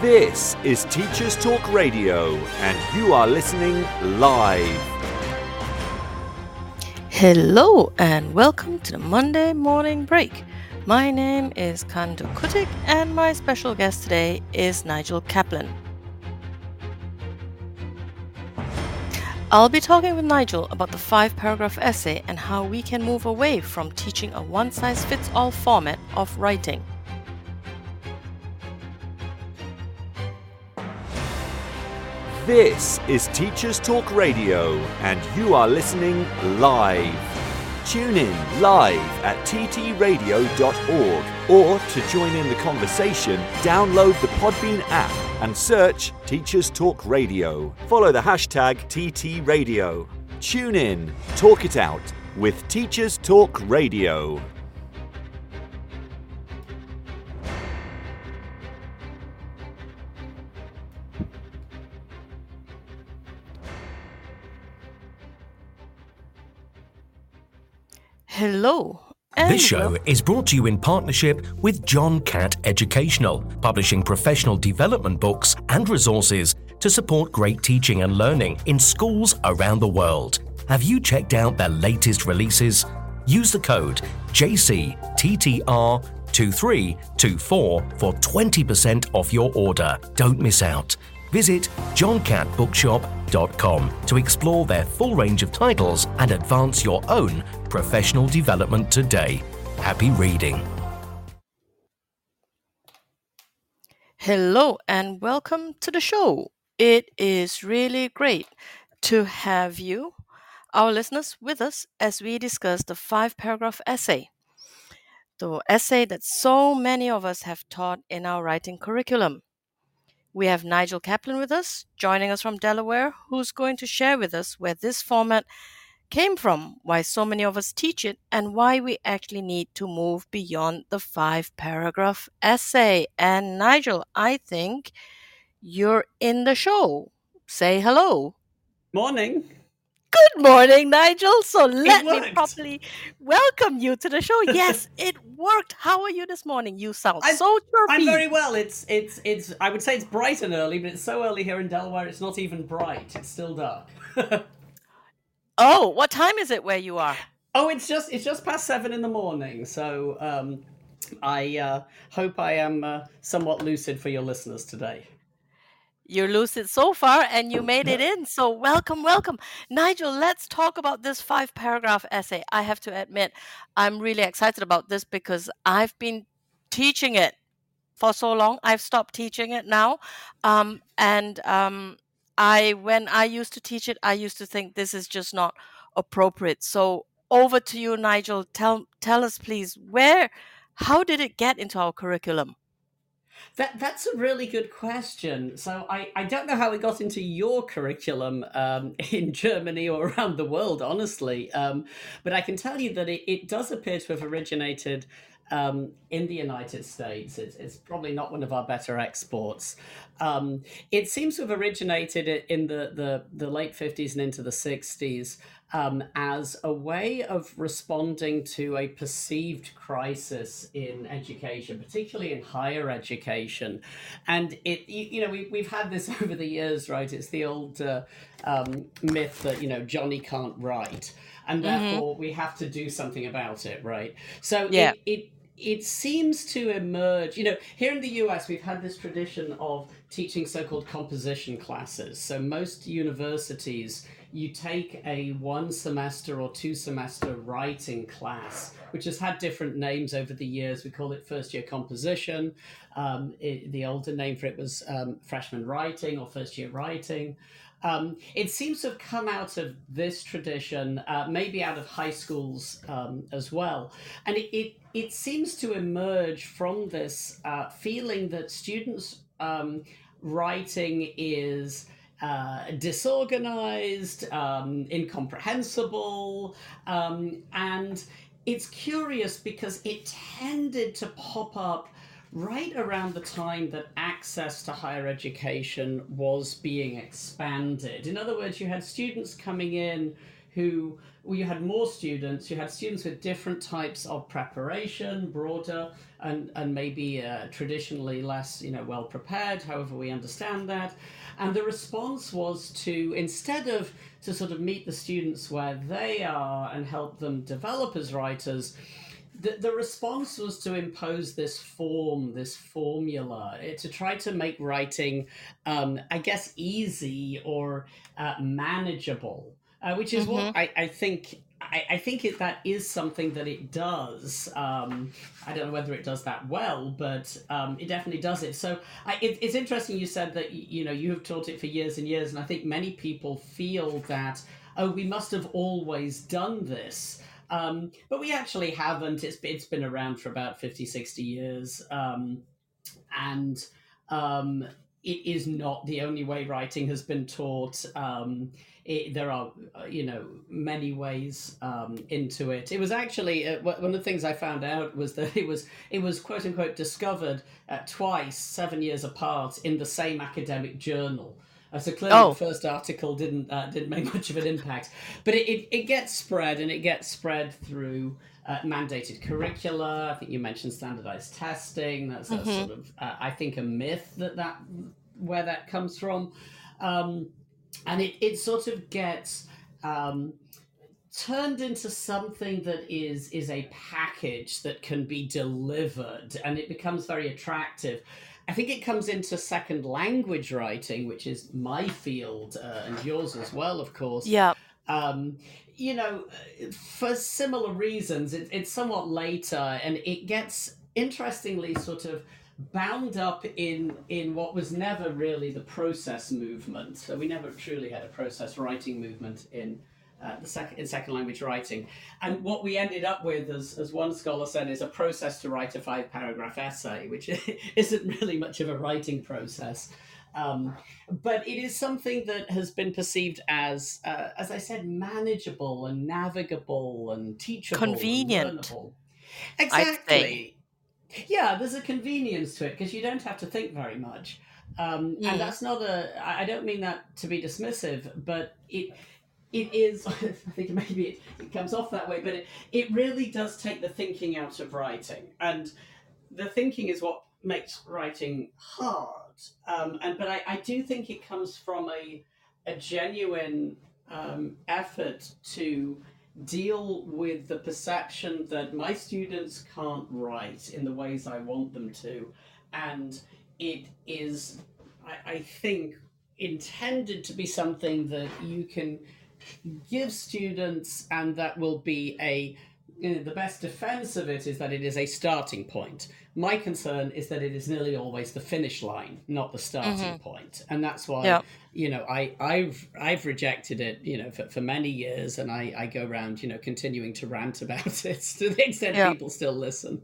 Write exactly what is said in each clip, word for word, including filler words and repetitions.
This is Teachers Talk Radio, and you are listening live. Hello and welcome to the Monday morning break. My name is Kandu Kutik and my special guest today is Nigel Kaplan. I'll be talking with Nigel about the five-paragraph essay and how we can move away from teaching a one-size-fits-all format of writing. This is Teachers Talk Radio, and you are listening live. Tune in live at t t radio dot org, or to join in the conversation, download the Podbean app and search Teachers Talk Radio. Follow the hashtag T T Radio. Tune in, talk it out with Teachers Talk Radio. Hello. This show is brought to you in partnership with John Catt Educational, publishing professional development books and resources to support great teaching and learning in schools around the world. Have you checked out their latest releases? Use the code J C T T R two three two four for twenty percent off your order. Don't miss out. Visit john catt bookshop dot com to explore their full range of titles and advance your own professional development today. Happy reading. Hello and welcome to the show. It is really great to have you, our listeners, with us as we discuss the five-paragraph essay. The essay that so many of us have taught in our writing curriculum. We have Nigel Kaplan with us, joining us from Delaware, who's going to share with us where this format came from, why so many of us teach it, and why we actually need to move beyond the five-paragraph essay. And Nigel, I think you're in the show. Say hello. Morning. Good morning, Nigel. So let me properly welcome you to the show. Yes, it worked. How are you this morning? You sound I'm, so chirpy. I'm very well. It's it's it's. I would say it's bright and early, but it's so early here in Delaware. It's not even bright. It's still dark. Oh, what time is it where you are? Oh, it's just it's just past seven in the morning. So um, I uh, hope I am uh, somewhat lucid for your listeners today. You're lucid so far and you made it in. So welcome, welcome. Nigel, let's talk about this five paragraph essay. I have to admit, I'm really excited about this because I've been teaching it for so long. I've stopped teaching it now. Um, and um, I, when I used to teach it, I used to think this is just not appropriate. So over to you, Nigel. Tell, tell us, please, where, how did it get into our curriculum? That that's a really good question. So I, I don't know how it got into your curriculum um, in Germany or around the world, honestly. Um, but I can tell you that it, it does appear to have originated um, in the United States. It's, it's probably not one of our better exports. Um, it seems to have originated in the, the, the late fifties and into the sixties. Um, as a way of responding to a perceived crisis in education, particularly in higher education. And it, you, you know, we, we've had this over the years, right? It's the old uh, um, myth that, you know, Johnny can't write, and therefore mm-hmm. we have to do something about it, right? So yeah. it, it It seems to emerge, you know, here in the U S, we've had this tradition of teaching so-called composition classes. So most universities, you take a one semester or two semester writing class, which has had different names over the years. We call it first year composition. Um, it, the older name for it was um, freshman writing or first year writing. Um, it seems to have come out of this tradition, uh, maybe out of high schools um, as well. And it, it, it seems to emerge from this uh, feeling that students' um, writing is uh, disorganized, um, incomprehensible, um, and it's curious because it tended to pop up right around the time that access to higher education was being expanded. In other words, you had students coming in who well, you had more students, you had students with different types of preparation, broader and, and maybe uh, traditionally less, you know, well prepared, however we understand that. And the response was to, instead of to sort of meet the students where they are and help them develop as writers, the, the response was to impose this form, this formula, to try to make writing, um, I guess, easy or uh, manageable. Uh, which is Mm-hmm. what I, I think. I, I think it, that is something that it does. Um, I don't know whether it does that well, but um, it definitely does it. So I, it, it's interesting you said that you know you have taught it for years and years, and I think many people feel that oh we must have always done this. Um, but we actually haven't. It's, it's been around for about fifty, sixty years. Um, and um, it is not the only way writing has been taught. Um, it, there are, you know, many ways um, into it. It was actually uh, one of the things I found out was that it was it was quote unquote discovered uh, twice, seven years apart, in the same academic journal. Uh, so clearly, Oh. the first article didn't uh, didn't make much of an impact, but it, it, it gets spread, and it gets spread through uh, mandated curricula. I think you mentioned standardized testing. That's a Mm-hmm. sort of uh, I think a myth that that where that comes from, um, and it it sort of gets. Um, turned into something that is is a package that can be delivered, and it becomes very attractive. I think it comes into second language writing, which is my field uh, and yours as well, of course. Yeah. Um, you know, for similar reasons, it, it's somewhat later, and it gets interestingly sort of bound up in in what was never really the process movement. So we never truly had a process writing movement in uh, the second in second language writing. And what we ended up with, as as one scholar said, is a process to write a five paragraph essay, which isn't really much of a writing process. Um, but it is something that has been perceived as, uh, as I said, manageable and navigable and teachable, Convenient, and learnable. I'd say. Exactly. Yeah, there's a convenience to it because you don't have to think very much. Um, Mm. And that's not a, I I don't mean that to be dismissive, but it it is, I think maybe it, it comes off that way, but it, it really does take the thinking out of writing. And the thinking is what makes writing hard. Um, and But I, I do think it comes from a, a genuine um, effort to deal with the perception that my students can't write in the ways I want them to. And it is, I, I think, intended to be something that you can give students, and that will be a, you know, the best defense of it is that it is a starting point. My concern is that it is nearly always the finish line, not the starting Mm-hmm. point. And that's why, Yeah. you know, I, I've I've rejected it, you know, for, for many years, and I, I go around, you know, continuing to rant about it to the extent Yeah. people still listen.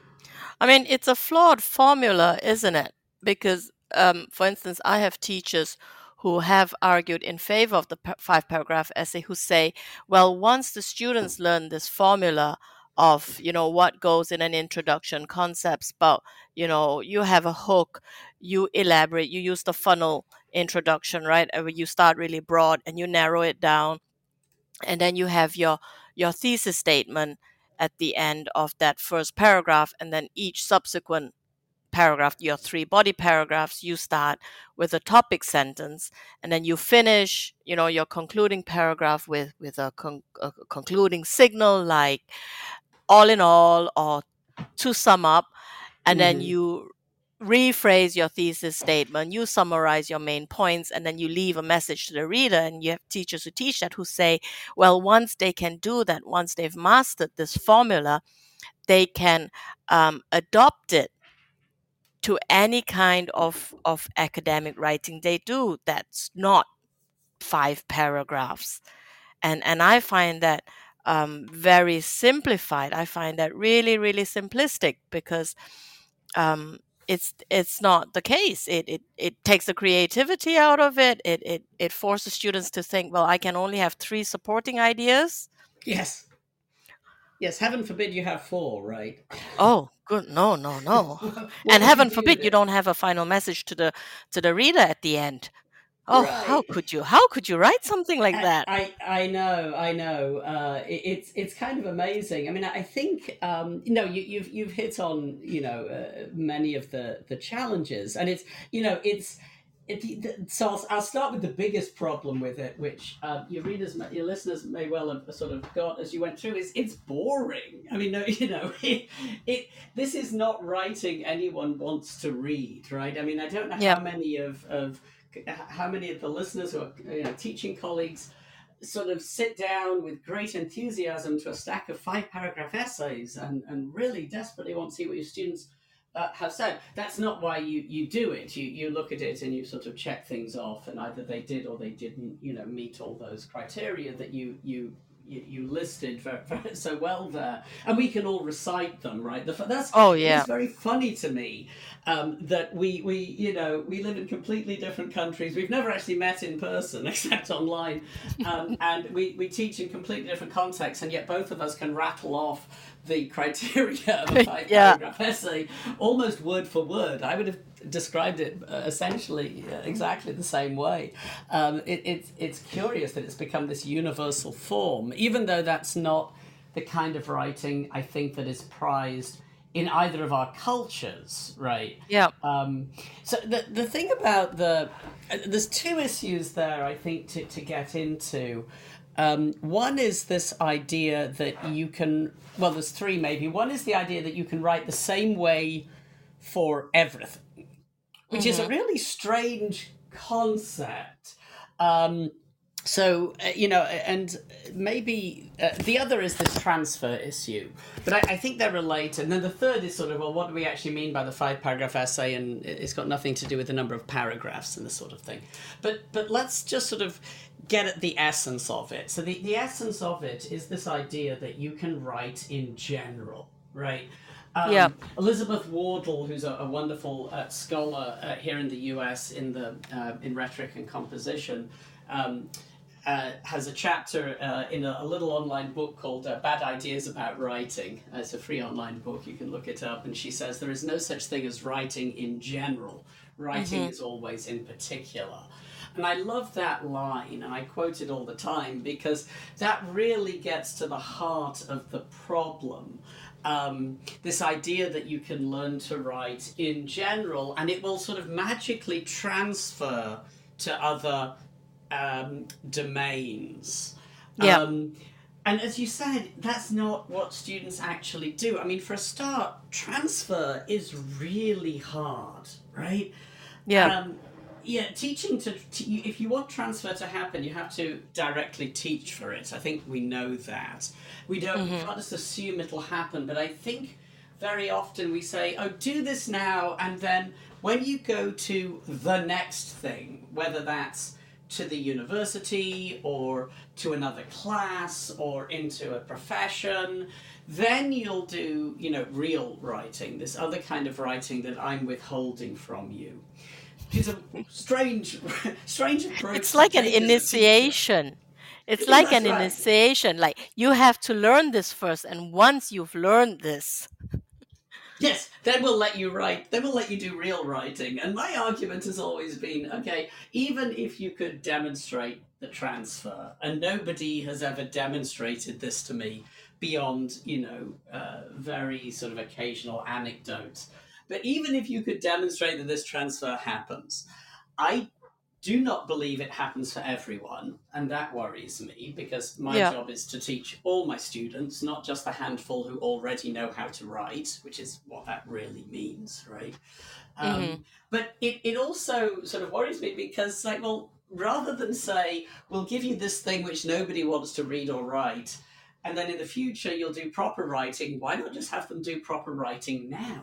I mean, it's a flawed formula, isn't it? Because, um, for instance, I have teachers who have argued in favor of the pa- five paragraph essay who say, well, once the students learn this formula of, you know, what goes in an introduction, concepts, but, you know, you have a hook, you elaborate, you use the funnel introduction, right? Uh, You start really broad and you narrow it down. And then you have your your thesis statement at the end of that first paragraph, and then each subsequent paragraph, your three body paragraphs, you start with a topic sentence, and then you finish, you know, your concluding paragraph with with a, con- a concluding signal like all in all, or to sum up, and then Mhm. you rephrase your thesis statement, you summarize your main points, and then you leave a message to the reader. And you have teachers who teach that who say, well, once they can do that, once they've mastered this formula, they can um, adopt it to any kind of, of academic writing they do that's not five paragraphs. And, and I find that um, very simplified. I find that really, really simplistic because um, it's it's not the case. It, it it takes the creativity out of it. It it it forces students to think, well, I can only have three supporting ideas. Yes. Yes, heaven forbid you have four, right? Oh, good. No, no, no. What And would heaven you do forbid with you it? don't have a final message to the to the reader at the end. Oh, how Right. could you? How could you write something like I, that? I I know, I know. Uh, it, it's it's kind of amazing. I mean, I think um, you know you, you've you've hit on you know uh, many of the the challenges, and it's you know it's it, so I'll, I'll start with the biggest problem with it, which uh, your readers, may- your listeners may well have sort of got as you went through. Is it's boring. I mean, no, you know, it, it this is not writing anyone wants to read, right? I mean, I don't know Yeah. how many of of how many of the listeners or you know teaching colleagues sort of sit down with great enthusiasm to a stack of five paragraph essays and, and really desperately want to see what your students uh, have said. That's not why you, you do it. You you look at it and you sort of check things off, and either they did or they didn't, you know, meet all those criteria that you you you, you listed very, very, so well there, and we can all recite them, right? The, that's Oh, it yeah. is very funny to me um, that we we you know we live in completely different countries. We've never actually met in person except online, um, and we we teach in completely different contexts, and yet both of us can rattle off the criteria of a five Yeah. paragraph essay almost word for word. I would have described it uh, essentially uh, exactly the same way. Um, it, it's it's curious that it's become this universal form, even though that's not the kind of writing I think that is prized in either of our cultures, right? Yeah. Um, so the the thing about the uh, there's two issues there I think to to get into. Um, one is this idea that you can, well, there's three maybe. One is the idea that you can write the same way for everything, which is a really strange concept. Um, so, uh, you know, and maybe uh, the other is this transfer issue, but I, I think they're related. And then the third is sort of, well, what do we actually mean by the five paragraph essay? And it's got nothing to do with the number of paragraphs and this sort of thing. But, but let's just sort of get at the essence of it. So the, the essence of it is this idea that you can write in general, right? Um, Yeah. Elizabeth Wardle, who's a, a wonderful uh, scholar uh, here in the U S in the uh, in rhetoric and composition, um, uh, has a chapter uh, in a, a little online book called uh, Bad Ideas About Writing. Uh, it's a free online book, you can look it up, and she says there is no such thing as writing in general. Writing is always in particular. And I love that line, and I quote it all the time, because that really gets to the heart of the problem. Um, this idea that you can learn to write in general, and it will sort of magically transfer to other um, domains. Yeah. Um, and as you said, that's not what students actually do. I mean, for a start, transfer is really hard, right? Yeah. Um, yeah, teaching to, to if you want transfer to happen, you have to directly teach for it. I think we know that. We don't we can't just assume it'll happen, but I think very often we say, "Oh, do this now," and then when you go to the next thing, whether that's to the university or to another class or into a profession, then you'll do, you know, real writing, this other kind of writing that I'm withholding from you. It's a strange, strange approach. It's to like an take as a teacher. initiation. It's like That's an right. initiation. Like you have to learn this first, and once you've learned this, Yes, then we'll let you write. Then we'll let you do real writing. And my argument has always been, okay, even if you could demonstrate the transfer, and nobody has ever demonstrated this to me beyond, you know, uh, very sort of occasional anecdotes. But even if you could demonstrate that this transfer happens, I do not believe it happens for everyone, and that worries me because my yeah, job is to teach all my students, not just the handful who already know how to write, which is what that really means, right? Um, hmm but it, it also sort of worries me because, like, well, rather than say, we'll give you this thing which nobody wants to read or write, and then in the future you'll do proper writing, why not just have them do proper writing now?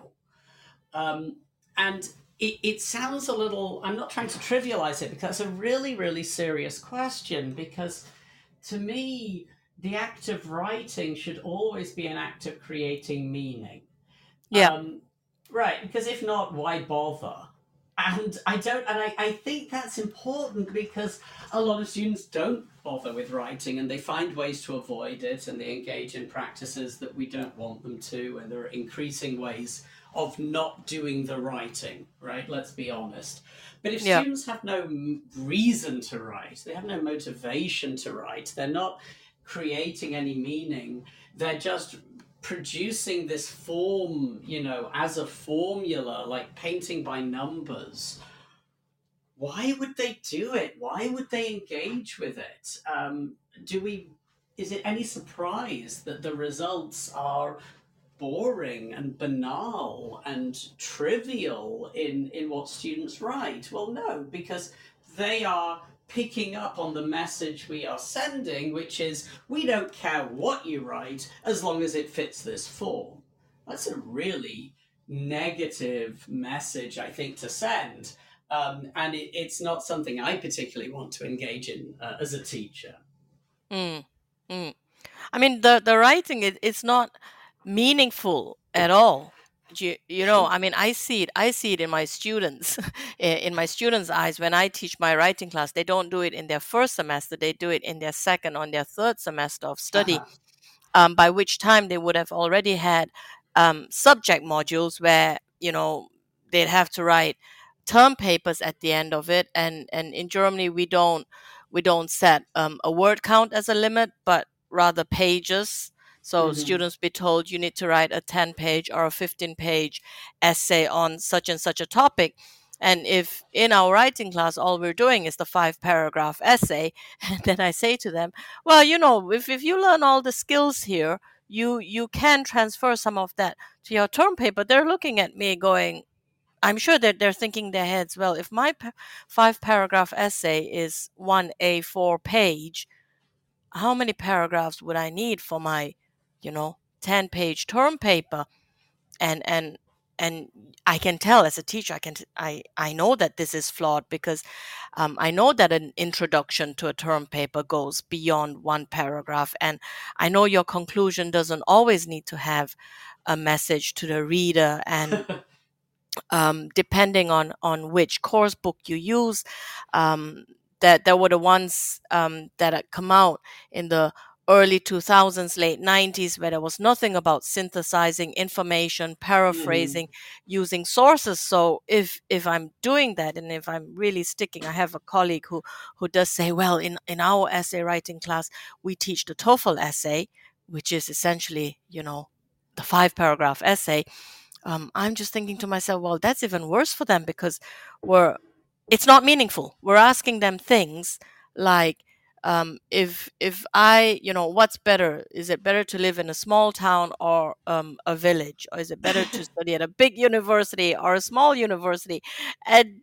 Um, and it, it sounds a little, I'm not trying to trivialize it because it's a really, really serious question. Because to me, the act of writing should always be an act of creating meaning. yeah, Um, right, because if not, why bother? And I don't, and I, I think that's important because a lot of students don't bother with writing and they find ways to avoid it and they engage in practices that we don't want them to, and there are increasing ways of not doing the writing, right? Let's be honest. But if Yeah. students have no reason to write, they have no motivation to write, they're not creating any meaning, they're just producing this form, you know, as a formula, like painting by numbers. Why would they do it? Why would they engage with it? Um, do we? Is it any surprise that the results are boring and banal and trivial in in what students write? Well, no, because they are picking up on the message we are sending, which is we don't care what you write as long as it fits this form. That's a really negative message, I think, to send. Um, and it, it's not something I particularly want to engage in uh, as a teacher. Mm, mm. I mean, the the writing it, it's not meaningful at all. You, you know, I mean, I see it. I see it in my students, in in my students' eyes when I teach my writing class. They don't do it in their first semester. They do it in their second or their third semester of study. Uh-huh. Um, by which time they would have already had um, subject modules where you know they'd have to write term papers at the end of it. And and in Germany we don't we don't set um, a word count as a limit, but rather pages. So Mm-hmm. students be told you need to write a ten page or a fifteen page essay on such and such a topic. And if in our writing class all we're doing is the five paragraph essay, then I say to them, well, you know, if, if you learn all the skills here, you you can transfer some of that to your term paper. They're looking at me going, I'm sure that they're thinking in their heads, well, if my pa- five paragraph essay is one A four page, how many paragraphs would I need for my, you know, ten page term paper? And and and I can tell as a teacher, I can t- I I know that this is flawed because um, I know that an introduction to a term paper goes beyond one paragraph, and I know your conclusion doesn't always need to have a message to the reader. And um, depending on on which course book you use, um, that there were the ones um, that had come out in the early two thousands, late nineties, where there was nothing about synthesizing information, paraphrasing, Mm-hmm. using sources. So if if I'm doing that, and if I'm really sticking, I have a colleague who who does say, well, in in our essay writing class, we teach the TOEFL essay, which is essentially, you know, the five paragraph essay. um, I'm just thinking to myself, well, that's even worse for them because we're it's not meaningful. We're asking them things like, um, if if I, you know, what's better? Is it better to live in a small town or um, a village, or is it better to study at a big university or a small university? And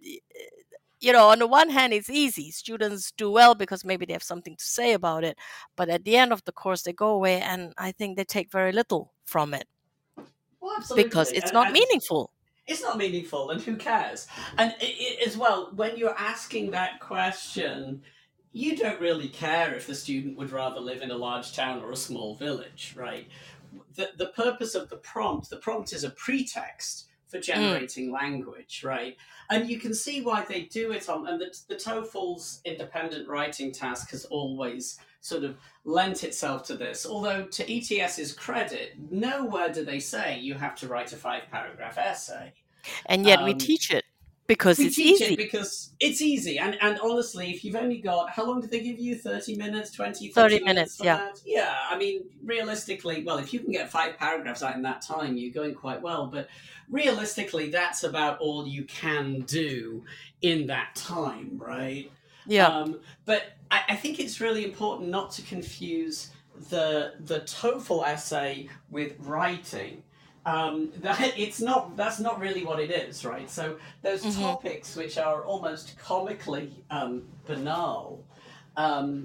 you know, on the one hand, it's easy. Students do well because maybe they have something to say about it. But at the end of the course, they go away, and I think they take very little from it Well, because absolutely. it's And, not and meaningful. it's not meaningful, and who cares? And it, it, as well, when you're asking that question, you don't really care if the student would rather live in a large town or a small village, right? The, the purpose of the prompt, the prompt is a pretext for Mm, generating language, right? And you can see why they do it on, and the, the TOEFL's independent writing task has always sort of lent itself to this. Although, to ETS's credit, nowhere do they say you have to write a five paragraph essay. and yet we Um, teach it because we it's teach it easy. because it's easy. And, and honestly, if you've only got, how long do they give you? thirty minutes, twenty, thirty thirty minutes minutes, for yeah. that? Yeah, I mean, realistically, well, if you can get five paragraphs out in that time, you're going quite well. But realistically, that's about all you can do in that time, right? Yeah. Um, but I, I think it's really important not to confuse the the TOEFL essay with writing. Um, that it's not that's not really what it is, right? So those hmm topics which are almost comically um, banal um,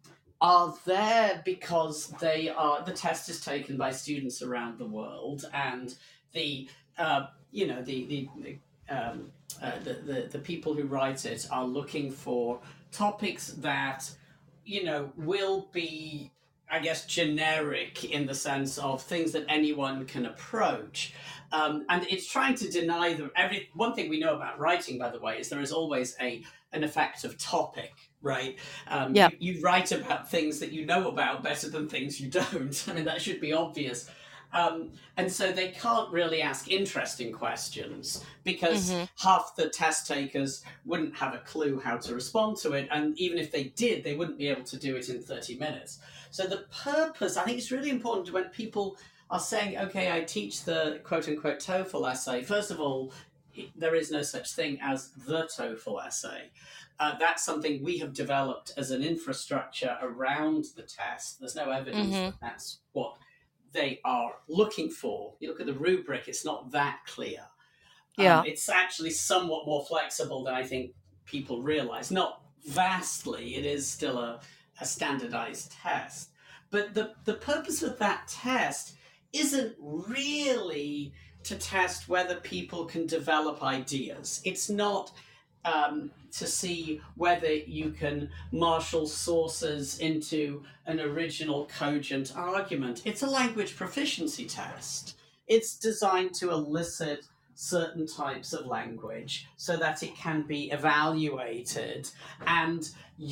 are there because they are the test is taken by students around the world, and the uh, you know the the the, um, uh, the the the people who write it are looking for topics that you know will be, I guess, generic in the sense of things that anyone can approach. Um, and it's trying to deny them every one thing we know about writing, by the way, is there is always a an effective topic, right? Um, Yeah. you, you write about things that you know about better than things you don't. I mean, that should be obvious. Um, and so they can't really ask interesting questions because Mm-hmm. half the test takers wouldn't have a clue how to respond to it. And even if they did, they wouldn't be able to do it in thirty minutes. So the purpose, I think it's really important when people are saying, okay, I teach the quote unquote TOEFL essay. First of all, there is no such thing as the TOEFL essay. Uh, that's something we have developed as an infrastructure around the test. There's no evidence Mm-hmm. that that's what they are looking for. You look at the rubric, it's not that clear. Yeah. Um, it's actually somewhat more flexible than I think people realize. Not vastly, it is still a, a standardized test. But the, the purpose of that test isn't really to test whether people can develop ideas. It's not um, to see whether you can marshal sources into an original cogent argument. It's a language proficiency test. It's designed to elicit certain types of language so that it can be evaluated and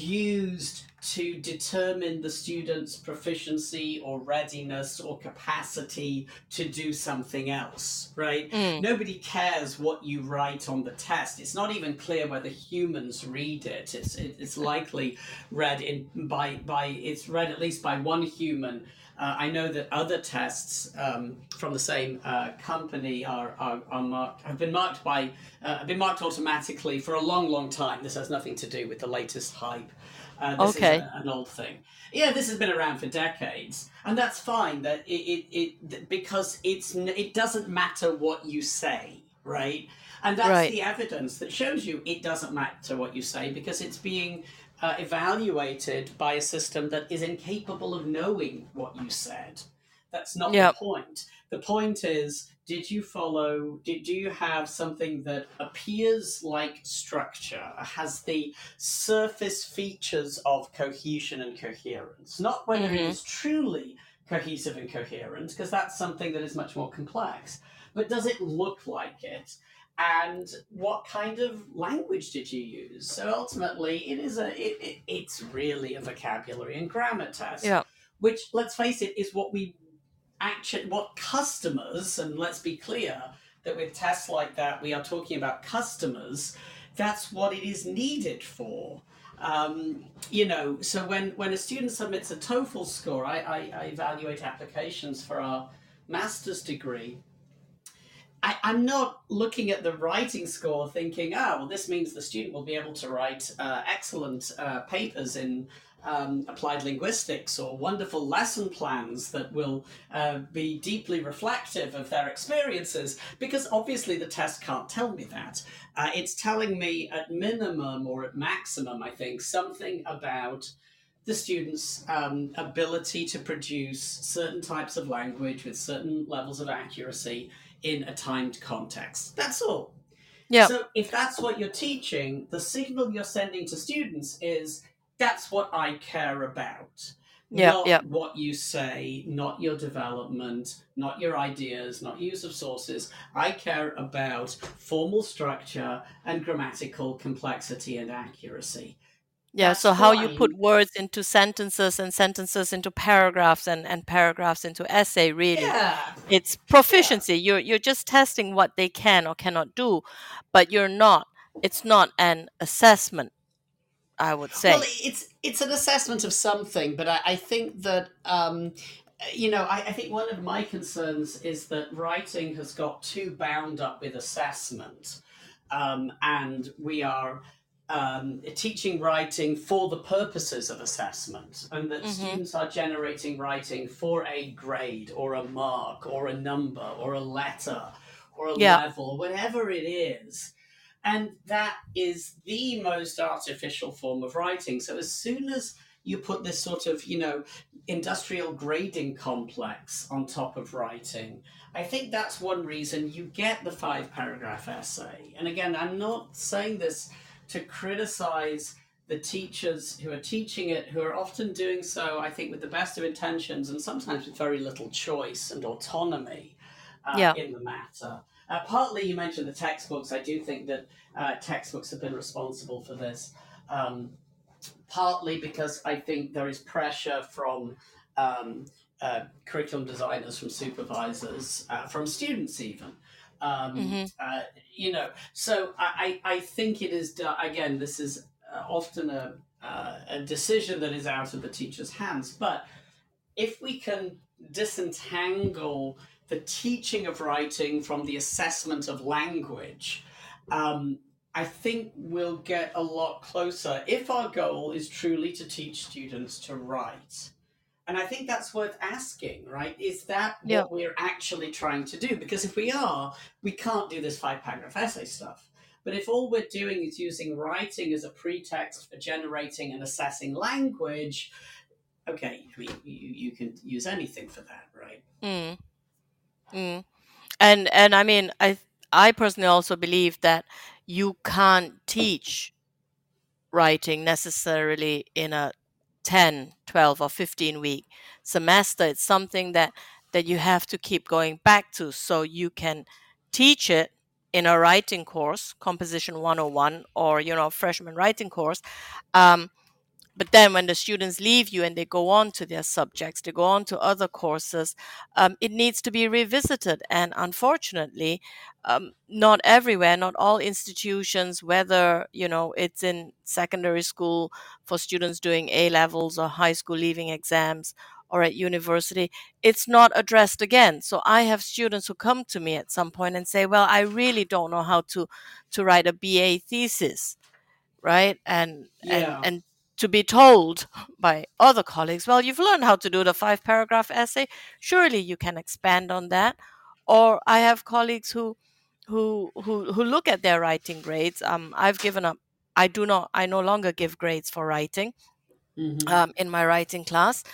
used to determine the student's proficiency or readiness or capacity to do something else, right? Mm. Nobody cares what you write on the test. It's not even clear whether humans read it. It's it, it's likely read in by by it's read at least by one human. Uh, I know that other tests um, from the same uh, company are, are, are marked, have been marked by uh, have been marked automatically for a long, long time. This has nothing to do with the latest hype. Uh, this Okay. is a, an old thing. Yeah, this has been around for decades, and that's fine. That it, it, it because it's it doesn't matter what you say, right? And that's Right. the evidence that shows you it doesn't matter what you say because it's being Uh, evaluated by a system that is incapable of knowing what you said. That's not Yeah. the point. The point is, did you follow, did, do you have something that appears like structure, has the surface features of cohesion and coherence? Not whether Mm-hmm. it is truly cohesive and coherent, because that's something that is much more complex, but does it look like it? And what kind of language did you use? So ultimately, it is a it, it, it's really a vocabulary and grammar test, Yeah. which, let's face it, is what we actually what customers, and let's be clear that with tests like that, we are talking about customers. That's what it is needed for. Um, you know, so when when a student submits a TOEFL score, I, I, I evaluate applications for our master's degree. I, I'm not looking at the writing score thinking, ah, well, this means the student will be able to write uh, excellent uh, papers in um, applied linguistics or wonderful lesson plans that will uh, be deeply reflective of their experiences, because obviously the test can't tell me that. Uh, it's telling me at minimum or at maximum, I think, something about the student's um, ability to produce certain types of language with certain levels of accuracy in a timed context. That's all. Yeah. So if that's what you're teaching, the signal you're sending to students is, that's what I care about. Yeah, Not yeah. what you say, not your development, not your ideas, not use of sources. I care about formal structure and grammatical complexity and accuracy. Yeah, That's so how you fine. put words into sentences and sentences into paragraphs and, and paragraphs into essay, really. Yeah. It's proficiency. You're you're just testing what they can or cannot do, but you're not. It's not an assessment, I would say. Well, it's it's an assessment of something, but I, I think that um, you know, I, I think one of my concerns is that writing has got too bound up with assessment, um, and we are um, teaching writing for the purposes of assessment, and that Mhm. students are generating writing for a grade or a mark or a number or a letter or a Yeah. level or whatever it is. And that is the most artificial form of writing. So as soon as you put this sort of, you know, industrial grading complex on top of writing, I think that's one reason you get the five paragraph essay. And again, I'm not saying this to criticize the teachers who are teaching it, who are often doing so, I think, with the best of intentions and sometimes with very little choice and autonomy uh, Yeah. in the matter. Uh, partly, you mentioned the textbooks. I do think that uh, textbooks have been responsible for this. Um, partly because I think there is pressure from um, uh, curriculum designers, from supervisors, uh, from students even. Um, Mm-hmm. uh, you know, so I, I think it is, again, this is uh, often a, uh, a decision that is out of the teacher's hands. But if we can disentangle the teaching of writing from the assessment of language, um, I think we'll get a lot closer if our goal is truly to teach students to write. And I think that's worth asking, right? Is that what Yeah. we're actually trying to do? Because if we are, we can't do this five paragraph essay stuff. But if all we're doing is using writing as a pretext for generating and assessing language, okay, I mean, you, you can use anything for that, right? Mm. Mm. And and I mean, I I personally also believe that you can't teach writing necessarily in a ten, twelve, or fifteen week semester. It's something that that you have to keep going back to, so you can teach it in a writing course, Composition one oh one, or you know, freshman writing course. Um, but then when the students leave you and they go on to their subjects, they go on to other courses, um, it needs to be revisited. And unfortunately, um, not everywhere, not all institutions, whether, you know, it's in secondary school for students doing A levels or high school leaving exams, or at university, it's not addressed again. So I have students who come to me at some point and say, well, I really don't know how to, to write a B A thesis, right? And, Yeah. and, and, to be told by other colleagues, well, you've learned how to do the five paragraph essay, surely you can expand on that. Or I have colleagues who who who, who look at their writing grades. um I've given up. I do not I no longer give grades for writing Mm-hmm. um in my writing class,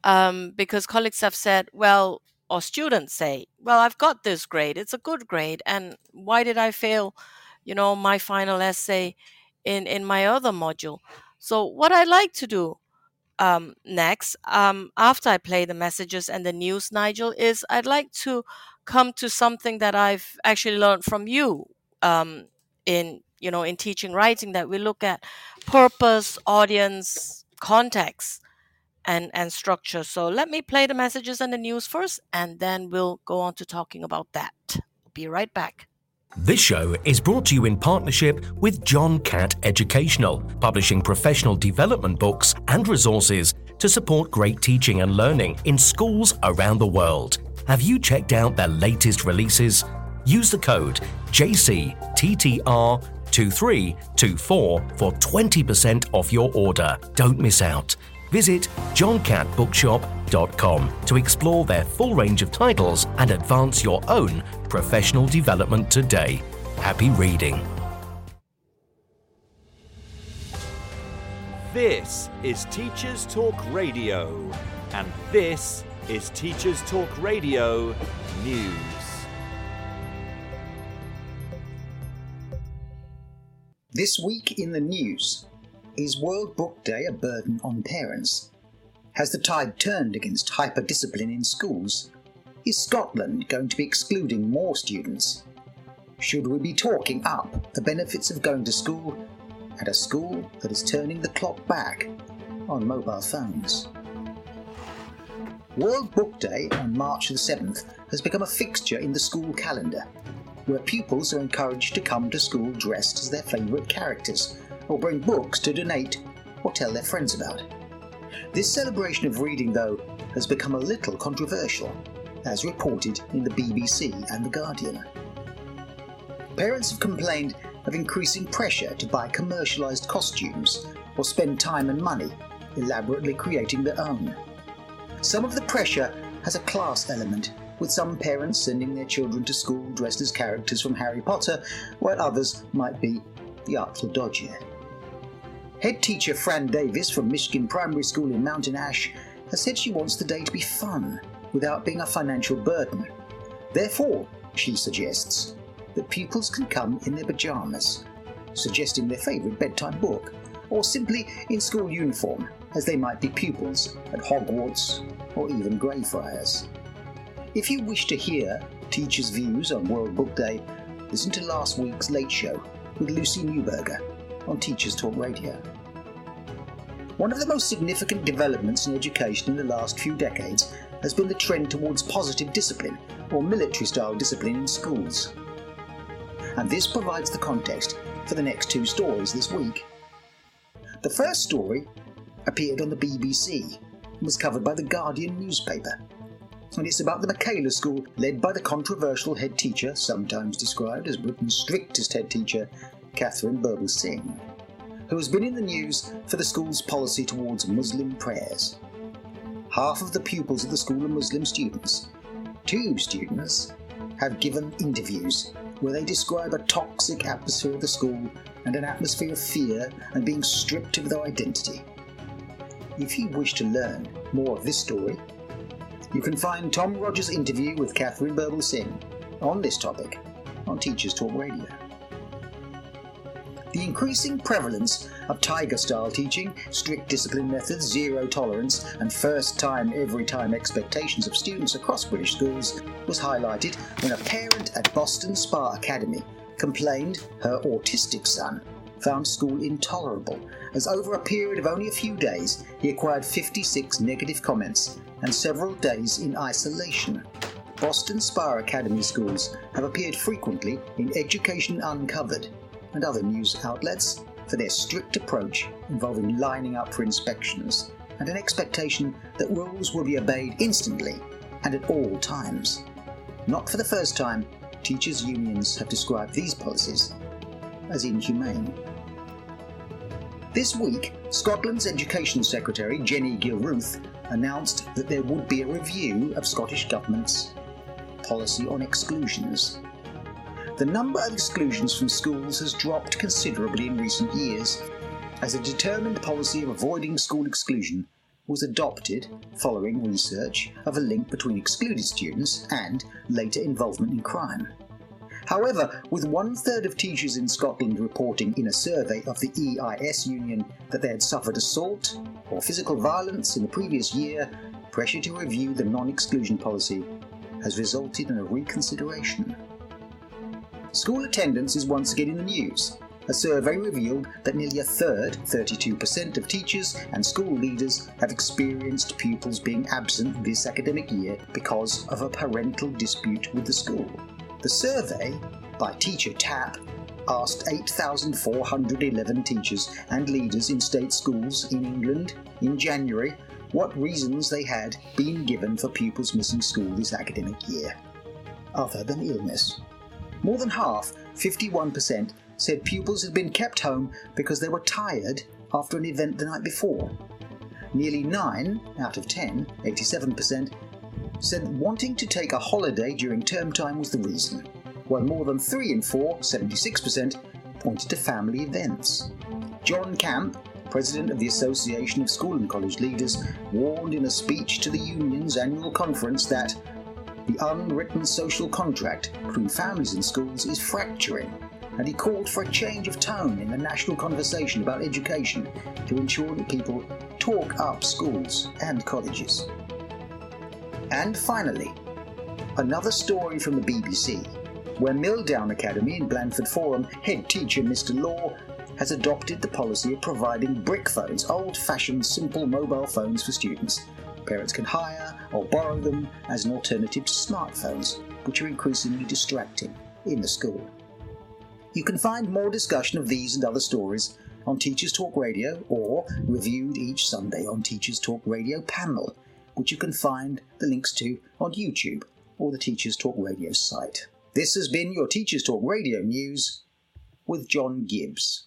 um because colleagues have said, well, or students say, well, I've got this grade, it's a good grade, and why did I fail, you know, my final essay in in my other module? So what I like to do um, next, um, after I play the messages and the news, Nigel, is I'd like to come to something that I've actually learned from you um, in, you know, in teaching writing, that we look at purpose, audience, context, and, and structure. So let me play the messages and the news first, and then we'll go on to talking about that. Be right back. This show is brought to you in partnership with John Catt Educational, publishing professional development books and resources to support great teaching and learning in schools around the world. Have you checked out their latest releases? Use the code J C T T R two three two four for twenty percent off your order. Don't miss out. Visit john catt bookshop dot com to explore their full range of titles and advance your own professional development today. Happy reading. This is Teachers Talk Radio, and this is Teachers Talk Radio News. This week in the news. Is World Book Day a burden on parents? Has the tide turned against hyper-discipline in schools? Is Scotland going to be excluding more students? Should we be talking up the benefits of going to school at a school that is turning the clock back on mobile phones? World Book Day on March the seventh has become a fixture in the school calendar, where pupils are encouraged to come to school dressed as their favourite characters, or bring books to donate or tell their friends about. This celebration of reading, though, has become a little controversial, as reported in the B B C and The Guardian. Parents have complained of increasing pressure to buy commercialised costumes or spend time and money elaborately creating their own. Some of the pressure has a class element, with some parents sending their children to school dressed as characters from Harry Potter, while others might be the Artful Dodger. Head teacher Fran Davis from Michigan Primary School in Mountain Ash has said she wants the day to be fun without being a financial burden. Therefore, she suggests that pupils can come in their pyjamas, suggesting their favourite bedtime book, or simply in school uniform, as they might be pupils at Hogwarts or even Greyfriars. If you wish to hear teachers' views on World Book Day, listen to last week's Late Show with Lucy Newberger on Teachers Talk Radio. One of the most significant developments in education in the last few decades has been the trend towards positive discipline, or military-style discipline in schools. And this provides the context for the next two stories this week. The first story appeared on the B B C and was covered by the Guardian newspaper. And it's about the Michaela School, led by the controversial head teacher, sometimes described as Britain's strictest head teacher, Catherine Birbalsingh, who has been in the news for the school's policy towards Muslim prayers. Half of the pupils of the school are Muslim students. Two students have given interviews where they describe a toxic atmosphere of the school and an atmosphere of fear and being stripped of their identity. If you wish to learn more of this story, you can find Tom Rogers' interview with Catherine Birbalsingh on this topic on Teachers Talk Radio. The increasing prevalence of Tiger-style teaching, strict discipline methods, zero tolerance, and first-time, every-time expectations of students across British schools was highlighted when a parent at Boston Spa Academy complained her autistic son found school intolerable, as over a period of only a few days he acquired fifty-six negative comments and several days in isolation. Boston Spa Academy schools have appeared frequently in Education Uncovered and other news outlets for their strict approach involving lining up for inspections and an expectation that rules will be obeyed instantly and at all times. Not for the first time, teachers' unions have described these policies as inhumane. This week, Scotland's Education Secretary Jenny Gilruth announced that there would be a review of Scottish Government's policy on exclusions. The number of exclusions from schools has dropped considerably in recent years, as a determined policy of avoiding school exclusion was adopted following research of a link between excluded students and later involvement in crime. However, with one-third of teachers in Scotland reporting in a survey of the E I S union that they had suffered assault or physical violence in the previous year, pressure to review the non-exclusion policy has resulted in a reconsideration. School attendance is once again in the news. A survey revealed that nearly a third, thirty-two percent of teachers and school leaders have experienced pupils being absent this academic year because of a parental dispute with the school. The survey, by Teacher Tap, asked eight thousand four hundred eleven teachers and leaders in state schools in England in January what reasons they had been given for pupils missing school this academic year, other than illness. More than half, fifty-one percent, said pupils had been kept home because they were tired after an event the night before. Nearly nine out of ten, eighty-seven percent, said wanting to take a holiday during term time was the reason, while more than three in four, seventy-six percent, pointed to family events. John Camp, president of the Association of School and College Leaders, warned in a speech to the union's annual conference that the unwritten social contract between families and schools is fracturing, and he called for a change of tone in the national conversation about education to ensure that people talk up schools and colleges. And finally, another story from the B B C, where Milldown Academy in Blandford Forum head teacher Mister Law has adopted the policy of providing brick phones, old-fashioned simple mobile phones for students. Parents can hire or borrow them as an alternative to smartphones, which are increasingly distracting in the school. You can find more discussion of these and other stories on Teachers Talk Radio, or reviewed each Sunday on Teachers Talk Radio Panel, which you can find the links to on YouTube or the Teachers Talk Radio site. This has been your Teachers Talk Radio News with John Gibbs.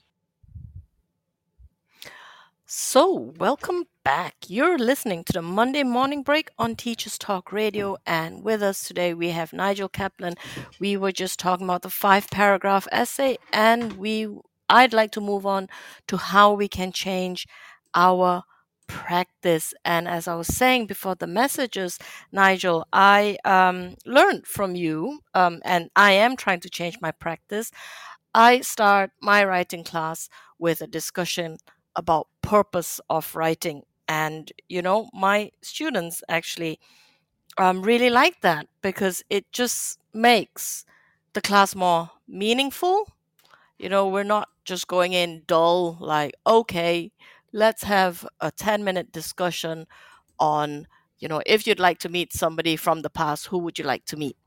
So, welcome back. You're listening to the Monday Morning Break on Teachers Talk Radio, and with us today we have Nigel Kaplan. We were just talking about the five-paragraph essay, and we I'd like to move on to how we can change our practice. And as I was saying before the messages, Nigel, I um, learned from you, um, and I am trying to change my practice. I start my writing class with a discussion about purpose of writing, and you know my students actually um, really like that because it just makes the class more meaningful. You know, we're not just going in dull, like, okay, let's have a ten minute discussion on You know, if you'd like to meet somebody from the past, who would you like to meet?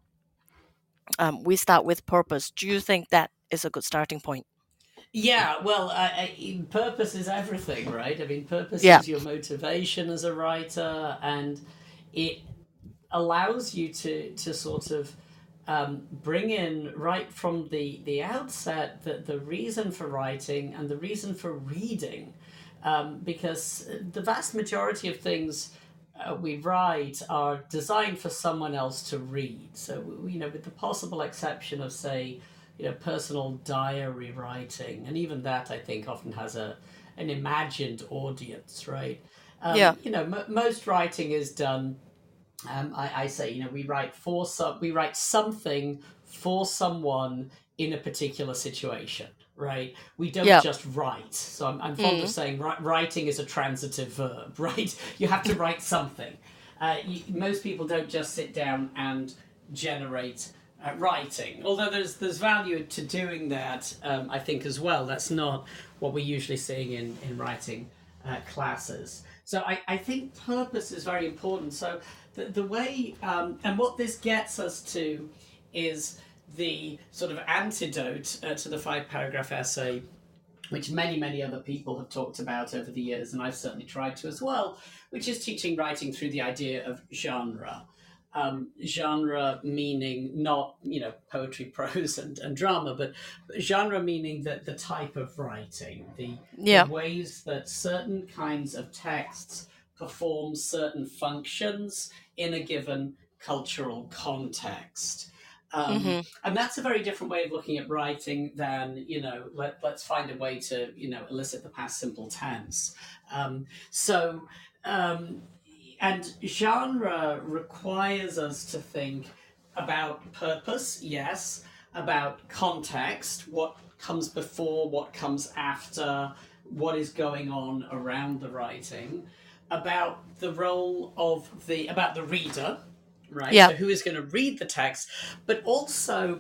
Um, we start with purpose. Do you think that is a good starting point? Yeah, well, I, I, purpose is everything, right? I mean, purpose Yeah. is your motivation as a writer, and it allows you to to sort of um, bring in right from the the outset the, the reason for writing and the reason for reading, um, because the vast majority of things uh, we write are designed for someone else to read. So, you know, with the possible exception of, say, you know, personal diary writing, and even that I think often has a an imagined audience, right? Um, Yeah. You know, m- most writing is done. Um, I, I say, you know, we write for some, we write something for someone in a particular situation, right? We don't Yeah. just write. So I'm, I'm fond of saying ri- writing is a transitive verb, right? You have to write something. Uh, you, most people don't just sit down and generate uh, writing, although there's there's value to doing that, um, I think, as well. That's not what we're usually seeing in, in writing uh, classes. So I, I think purpose is very important. So the, the way, um, and what this gets us to is the sort of antidote uh, to the five paragraph essay, which many, many other people have talked about over the years, and I've certainly tried to as well, which is teaching writing through the idea of genre. Um, genre meaning not, you know, poetry, prose, and, and drama, but genre meaning that the type of writing, the, Yeah. the ways that certain kinds of texts perform certain functions in a given cultural context. Um, Mm-hmm. and that's a very different way of looking at writing than, you know, let, let's find a way to, you know, elicit the past simple tense. Um, so, um, and genre requires us to think about purpose, yes, about context, what comes before, what comes after, what is going on around the writing, about the role of the, about the reader, right? Yeah. So who is going to read the text, but also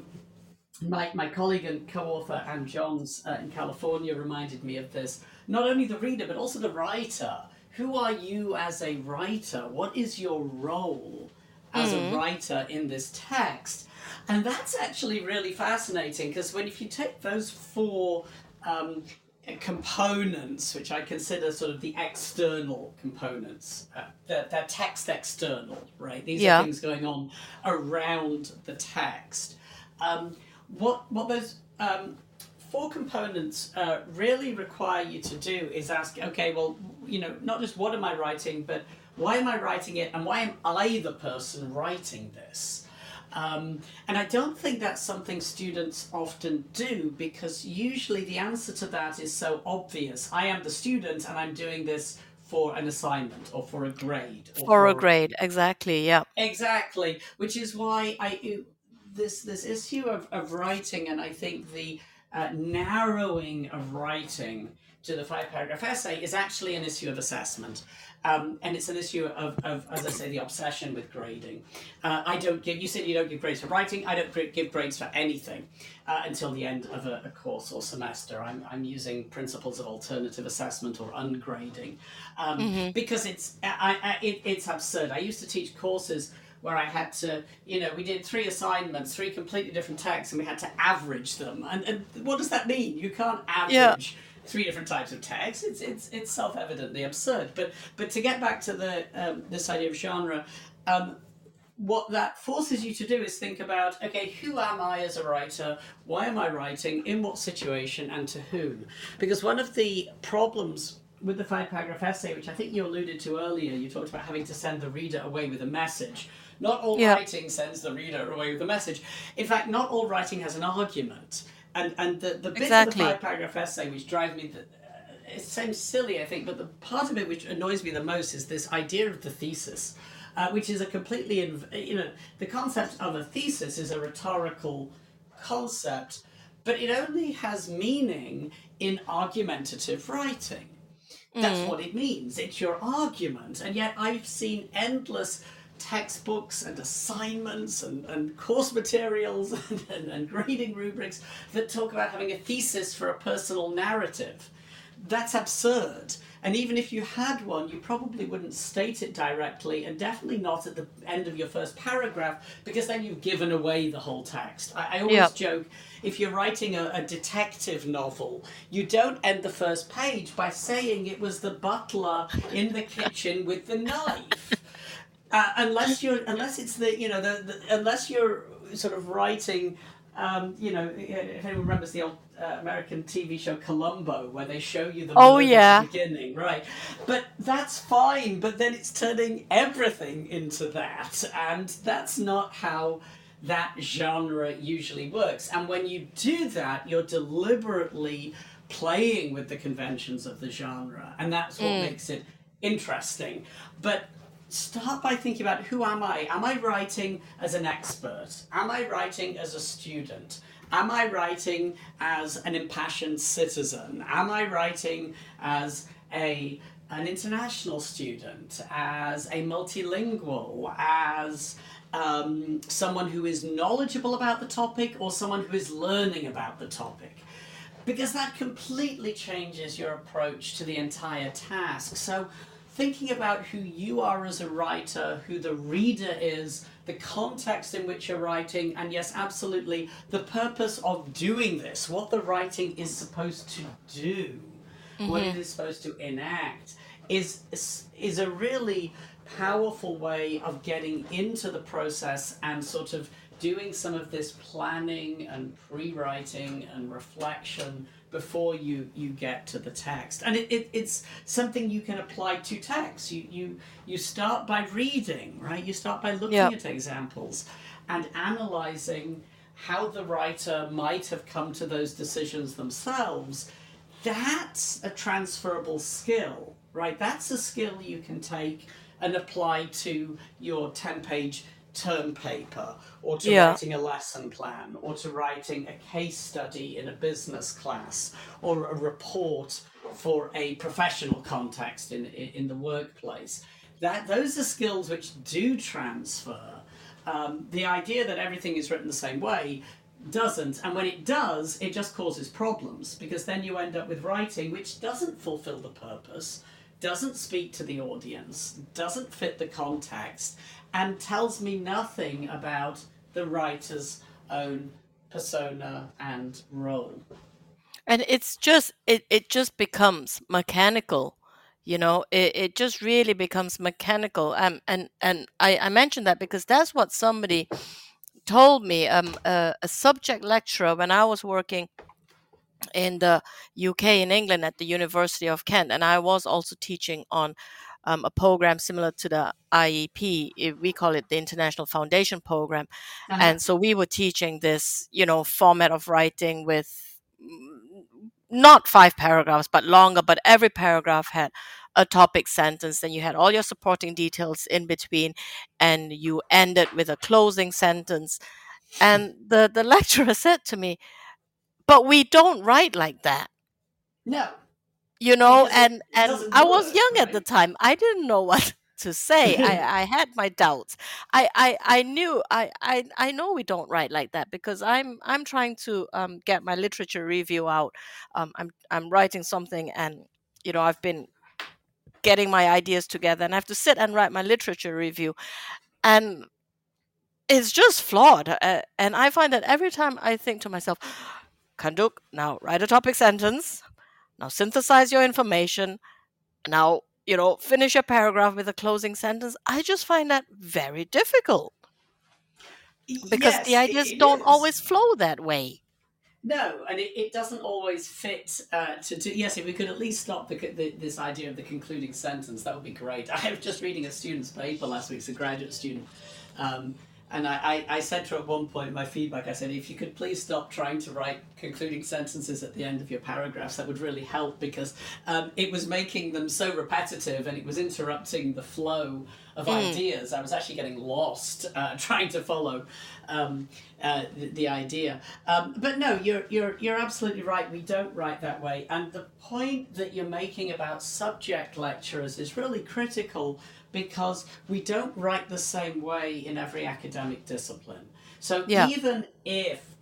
my, my colleague and co-author Anne Johns uh, in California reminded me of this. Not only the reader, but also the writer. Who are you as a writer? What is your role as a writer in this text? And that's actually really fascinating, because when if you take those four um, components, which I consider sort of the external components, uh, they're, they're text external, right? These Yeah. are things going on around the text. Um, what what those um, four components uh, really require you to do is ask, okay, well, you know, not just what am I writing, but why am I writing it, and why am I the person writing this? Um, and I don't think that's something students often do, because usually the answer to that is so obvious. I am the student and I'm doing this for an assignment or for a grade. Or For a grade, exactly. Yeah. Exactly, which is why I this this issue of, of writing, and I think the uh, narrowing of writing to the five paragraph essay is actually an issue of assessment. Um, and it's an issue of, of, as I say, the obsession with grading. Uh, I don't give, you said you don't give grades for writing, I don't give grades for anything uh, until the end of a, a course or semester. I'm, I'm using principles of alternative assessment or ungrading, um, mm-hmm. because it's, I, I, it, it's absurd. I used to teach courses where I had to, you know, we did three assignments, three completely different texts, and we had to average them. And, and what does that mean? You can't average yeah. three different types of text. It's it's it's self-evidently absurd. But but to get back to the um, this idea of genre, um, what that forces you to do is think about, okay, who am I as a writer? Why am I writing? In what situation and to whom? Because one of the problems with the five-paragraph essay, which I think you alluded to earlier, you talked about having to send the reader away with a message. Not all yeah. writing sends the reader away with a message. In fact, not all writing has an argument. And and the, the bit exactly. of the five-paragraph essay which drives me, the, uh, it seems silly, I think, but the part of it which annoys me the most is this idea of the thesis, uh, which is a completely, you know, the concept of a thesis is a rhetorical concept, but it only has meaning in argumentative writing. That's mm. what it means. It's your argument. And yet I've seen endless textbooks and assignments and, and course materials and, and, and grading rubrics that talk about having a thesis for a personal narrative. that's absurd. And even if you had one, you probably wouldn't state it directly, and definitely not at the end of your first paragraph, because then you've given away the whole text. I, I always Yep. joke, if you're writing a, a detective novel, you don't end the first page by saying it was the butler in the kitchen with the knife. Uh, unless you're, unless it's the, you know, the, the unless you're sort of writing, um, you know, if anyone remembers the old uh, American T V show Columbo, where they show you the Oh murder yeah. at the beginning, right? But that's fine. But then it's turning everything into that, and that's not how that genre usually works. And when you do that, you're deliberately playing with the conventions of the genre, and that's what makes it interesting. But start by thinking about, who am I? Am I writing as an expert? Am I writing as a student? Am I writing as an impassioned citizen? Am I writing as a an international student, as a multilingual, as um, someone who is knowledgeable about the topic, or someone who is learning about the topic? Because that completely changes your approach to the entire task. So thinking about who you are as a writer, who the reader is, the context in which you're writing, and yes, absolutely, the purpose of doing this, what the writing is supposed to do, what it is supposed to enact, is, is, is a really powerful way of getting into the process and sort of doing some of this planning and pre-writing and reflection before you, you get to the text. And it, it, it's something you can apply to text. You, you, you start by reading, right? You start by looking Yep. at examples and analyzing how the writer might have come to those decisions themselves. That's a transferable skill, right? That's a skill you can take and apply to your ten-page term paper, or to Yeah. writing a lesson plan, or to writing a case study in a business class, or a report for a professional context in, in, in the workplace. That those are skills which do transfer. Um, the idea that everything is written the same way doesn't, and when it does, it just causes problems, because then you end up with writing which doesn't fulfill the purpose, doesn't speak to the audience, doesn't fit the context, and tells me nothing about the writer's own persona and role. And it's just it, it just becomes mechanical, you know. It, it just really becomes mechanical. Um, and and I, I mentioned that because that's what somebody told me. Um, a, a subject lecturer when I was working in the U K, in England, at the University of Kent, and I was also teaching on um, a program similar to the I E P. It- we call it the International Foundation Program. Uh-huh. And so we were teaching this, you know, format of writing with mm, not five paragraphs, but longer, but every paragraph had a topic sentence, and you had all your supporting details in between, and you ended with a closing sentence. And the, the lecturer said to me, but we don't write like that, No, you know. because it, and it and doesn't I was work, young at the right? time. I didn't know what to say. i i had my doubts. I i i knew i i, I know we don't write like that, because i'm i'm trying to um get my literature review out. um i'm i'm writing something, and you know, I've been getting my ideas together, and I have to sit and write my literature review, and it's just flawed. Uh, and I find that every time I think to myself, Kanduk, now write a topic sentence, now synthesize your information, now, you know, finish your paragraph with a closing sentence, I just find that very difficult, because the Yes, it, ideas it don't is. always flow that way. No, and it, it doesn't always fit uh, to, to. Yes, if we could at least stop the, the, this idea of the concluding sentence, that would be great. I was just reading a student's paper last week, it's a graduate student, um, and I, I, I said to her at one point in my feedback, I said, if you could please stop trying to write concluding sentences at the end of your paragraphs, that would really help, because um, it was making them so repetitive, and it was interrupting the flow of Mm. ideas. I was actually getting lost uh, trying to follow um, uh, the, the idea. Um, but no, you're you're you're absolutely right. We don't write that way. And the point that you're making about subject lecturers is really critical, because we don't write the same way in every academic discipline. So Yeah. even if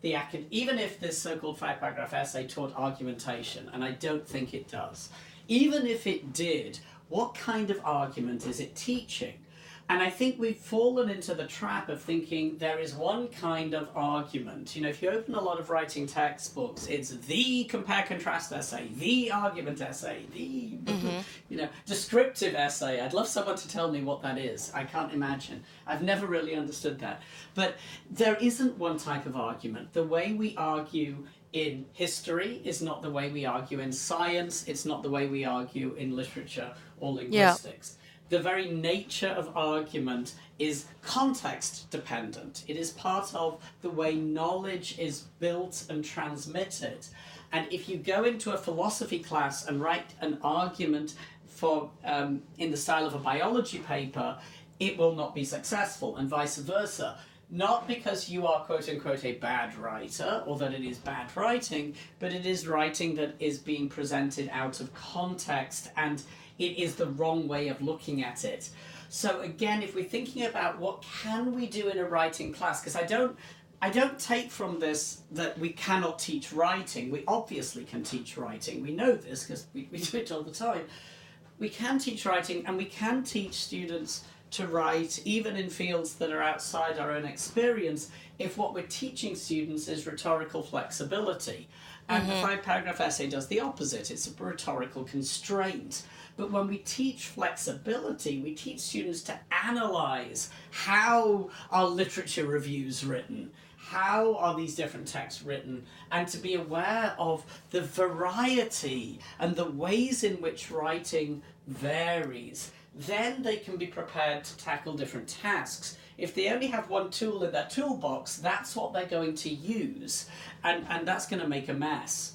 the acad- even if this so-called five-paragraph essay taught argumentation, and I don't think it does, even if it did, what kind of argument is it teaching? And I think we've fallen into the trap of thinking there is one kind of argument. You know, if you open a lot of writing textbooks, it's the compare-contrast essay, the argument essay, the, mm-hmm. you know, descriptive essay. I'd love someone to tell me what that is. I can't imagine. I've never really understood that. But there isn't one type of argument. The way we argue in history is not the way we argue in science. It's not the way we argue in literature or linguistics. Yeah. The very nature of argument is context dependent. It is part of the way knowledge is built and transmitted. And if you go into a philosophy class and write an argument for um, in the style of a biology paper, it will not be successful, and vice versa. Not because you are, quote unquote, a bad writer, or that it is bad writing, but it is writing that is being presented out of context, and it is the wrong way of looking at it. So again, if we're thinking about what can we do in a writing class, because I don't, I don't take from this that we cannot teach writing. We obviously can teach writing. We know this because we, we do it all the time. We can teach writing, and we can teach students to write even in fields that are outside our own experience if what we're teaching students is rhetorical flexibility. And mm-hmm. the five-paragraph essay does the opposite. It's a rhetorical constraint. But when we teach flexibility, we teach students to analyze how are literature reviews written, how are these different texts written, and to be aware of the variety and the ways in which writing varies. Then they can be prepared to tackle different tasks. If they only have one tool in their toolbox, that's what they're going to use, and, and that's going to make a mess.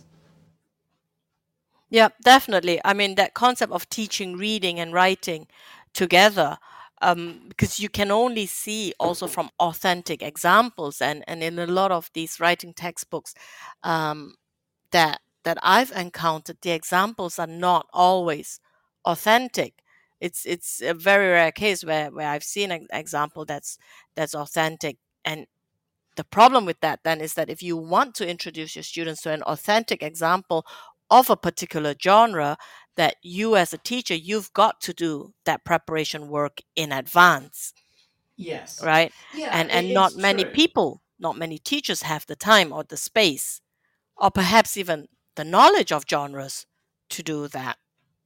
Yeah, definitely. I mean, that concept of teaching reading and writing together, um, because you can only see also from authentic examples, and, and in a lot of these writing textbooks um, that that I've encountered, the examples are not always authentic. It's it's a very rare case where, where I've seen an example that's that's authentic. And the problem with that then is that if you want to introduce your students to an authentic example of a particular genre, that you as a teacher, you've got to do that preparation work in advance. Yes. Right? Yeah, and and it's not many true. people, not many teachers have the time or the space, or perhaps even the knowledge of genres to do that.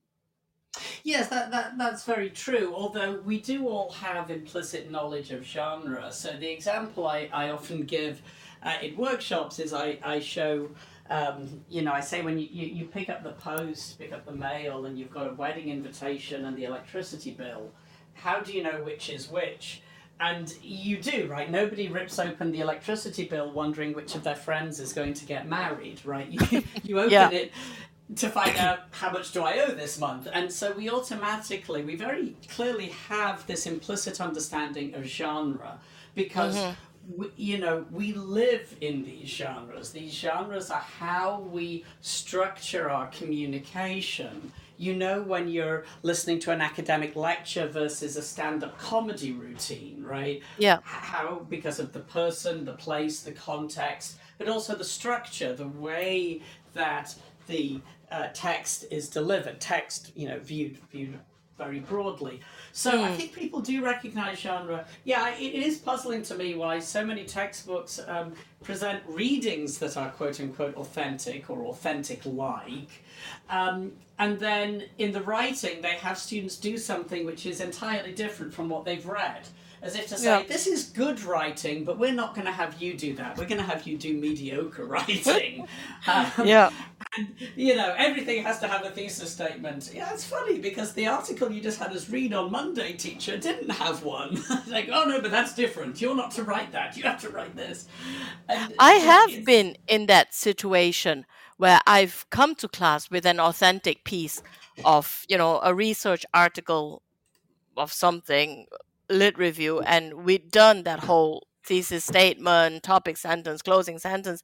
Yes, that, that that's very true, although we do all have implicit knowledge of genre. So the example I, I often give uh, in workshops is I, I show, um, you know, I say when you, you, you pick up the post, pick up the mail, and you've got a wedding invitation and the electricity bill, how do you know which is which? And you do, right? Nobody rips open the electricity bill wondering which of their friends is going to get married, right? You, you open yeah. it to find out how much do I owe this month. And so we automatically, we very clearly have this implicit understanding of genre because, mm-hmm. we, you know, we live in these genres. These genres are how we structure our communication. You know, when you're listening to an academic lecture versus a stand-up comedy routine, right? Yeah. How, because of the person, the place, the context, but also the structure, the way that the uh, text is delivered. Text, you know, viewed viewed very broadly. So mm. I think people do recognize genre. Yeah, it, it is puzzling to me why so many textbooks um, present readings that are quote-unquote authentic or authentic-like. Um, and then in the writing, they have students do something which is entirely different from what they've read. As if to say, yeah. this is good writing, but we're not going to have you do that. We're going to have you do mediocre writing. um, yeah. And, you know, everything has to have a thesis statement. Yeah, it's funny because the article you just had us read on Monday, teacher, didn't have one. Like, oh no, but that's different. You're not to write that. You have to write this. And I have been in that situation where I've come to class with an authentic piece of, you know, a research article of something, lit review, and we'd done that whole thesis statement, topic sentence, closing sentence,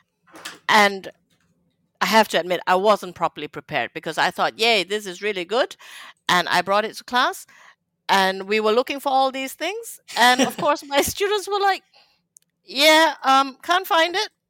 and I have to admit I wasn't properly prepared because I thought, yay, this is really good, and I brought it to class and we were looking for all these things, and of course my students were like, yeah, um can't find it,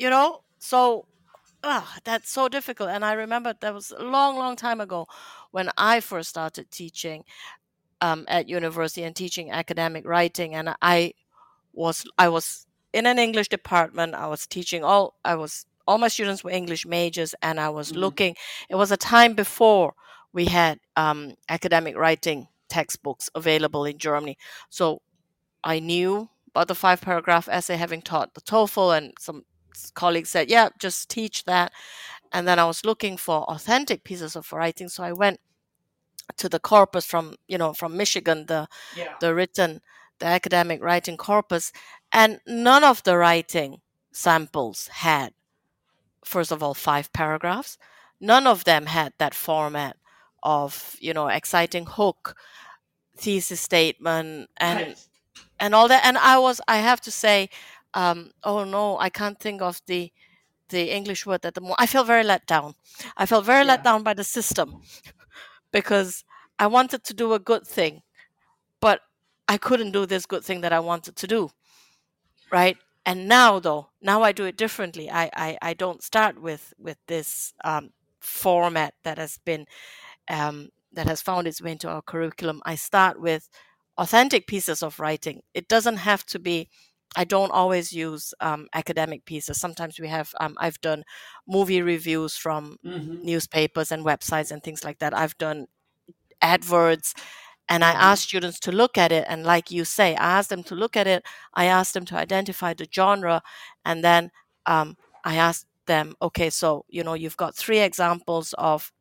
you know, so ah, that's so difficult. And I remember that was a long, long time ago when I first started teaching um, at university and teaching academic writing. And I was I was in an English department. I was teaching all I was all my students were English majors, and I was Mhm. looking. It was a time before we had um, academic writing textbooks available in Germany, so I knew about the five paragraph essay, having taught the TOEFL, and some s- colleagues said, "Yeah, just teach that." And then I was looking for authentic pieces of writing, so I went to the corpus from you know from Michigan, the Yeah. the written the academic writing corpus, and none of the writing samples had, first of all, five paragraphs. None of them had that format of you know exciting hook, thesis statement, and Right. and all that. And I was I have to say, um, oh no, I can't think of the the English word at the moment. I felt very let down. I felt very let Yeah. down by the system because I wanted to do a good thing, but I couldn't do this good thing that I wanted to do, right? And now, though, now I do it differently. I I, I don't start with with this um, format that has been um, that has found its way into our curriculum. I start with authentic pieces of writing. It doesn't have to be. I don't always use um, academic pieces. Sometimes we have. Um, I've done movie reviews from Mm-hmm. newspapers and websites and things like that. I've done adverts, and I Mm-hmm. ask students to look at it. And like you say, I ask them to look at it. I ask them to identify the genre, and then um, I ask them, okay, so you know, you've got three examples of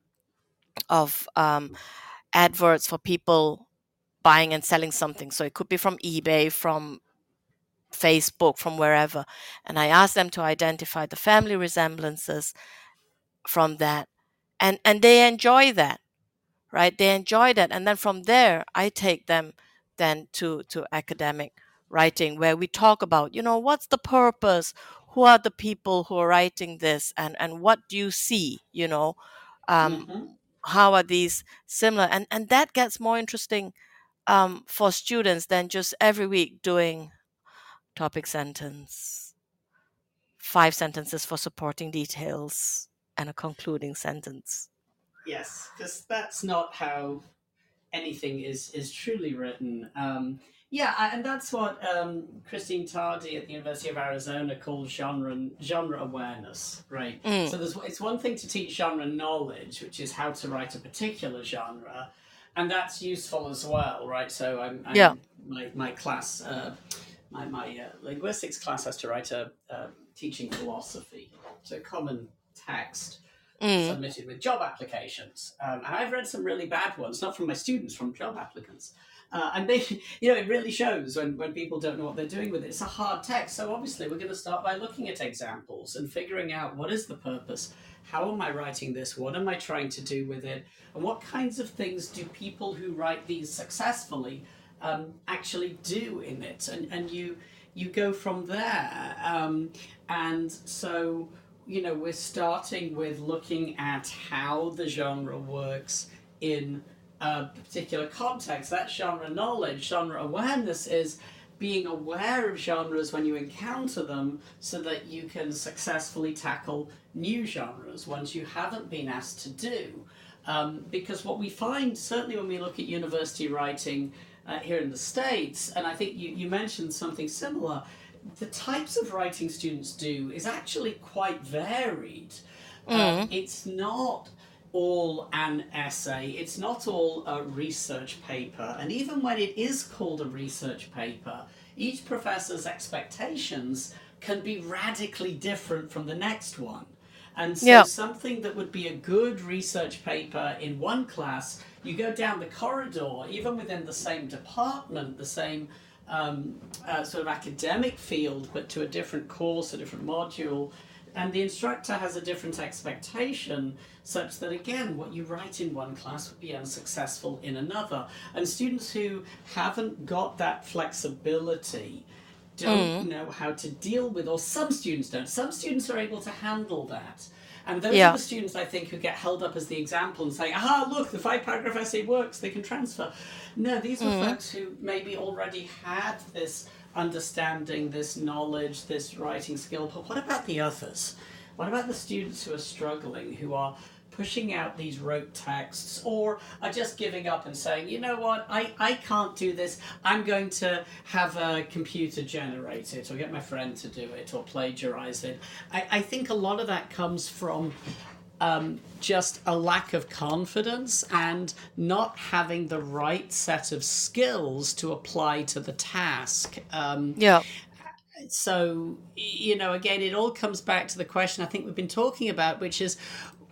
of um, adverts for people buying and selling something. So it could be from eBay, from Facebook, from wherever. And I ask them to identify the family resemblances from that, and and they enjoy that, right? They enjoy that, and then from there, I take them then to to academic writing, where we talk about, you know, what's the purpose, who are the people who are writing this, and and what do you see, you know, um, Mm-hmm. how are these similar, and and that gets more interesting um, for students than just every week doing topic sentence, five sentences for supporting details, and a concluding sentence. Yes, because that's not how anything is is truly written. Um, yeah, I- and that's what um, Christine Tardy at the University of Arizona calls genre genre awareness, right? Mm, So there's it's one thing to teach genre knowledge, which is how to write a particular genre, and that's useful as well, right? So I'm, yeah. I'm my my class. Uh, my, my uh, linguistics class has to write a, a teaching philosophy, so common text Mm, submitted with job applications. Um, and I've read some really bad ones, not from my students, from job applicants. Uh, and they, you know, it really shows when, when people don't know what they're doing with it. It's a hard text. So obviously, we're going to start by looking at examples and figuring out what is the purpose. How am I writing this? What am I trying to do with it? And what kinds of things do people who write these successfully um, actually do in it? And and you you go from there. Um, and so you know, we're starting with looking at how the genre works in a particular context. That genre knowledge, genre awareness is being aware of genres when you encounter them so that you can successfully tackle new genres ones you haven't been asked to do. Um, because what we find, certainly when we look at university writing uh, here in the States, and I think you, you mentioned something similar, the types of writing students do is actually quite varied. Um, mm, it's not all an essay, it's not all a research paper, and even when it is called a research paper, each professor's expectations can be radically different from the next one. And so, yeah. something that would be a good research paper in one class, you go down the corridor, even within the same department, the same um, uh, sort of academic field, but to a different course, a different module, and the instructor has a different expectation, such that again, what you write in one class would be unsuccessful in another. And students who haven't got that flexibility don't Mm, know how to deal with, or some students don't. Some students are able to handle that. And those are yeah. the students, I think, who get held up as the example and say, aha, look, the five paragraph essay works, they can transfer. No, these were Mm, folks who maybe already had this understanding this knowledge, this writing skill, but what about the others? What about the students who are struggling, who are pushing out these rote texts, or are just giving up and saying, you know what, I, I can't do this, I'm going to have a computer generate it, or get my friend to do it, or plagiarize it. I, I think a lot of that comes from um, just a lack of confidence and not having the right set of skills to apply to the task. Um, Yeah. so, you know, again, it all comes back to the question I think we've been talking about, which is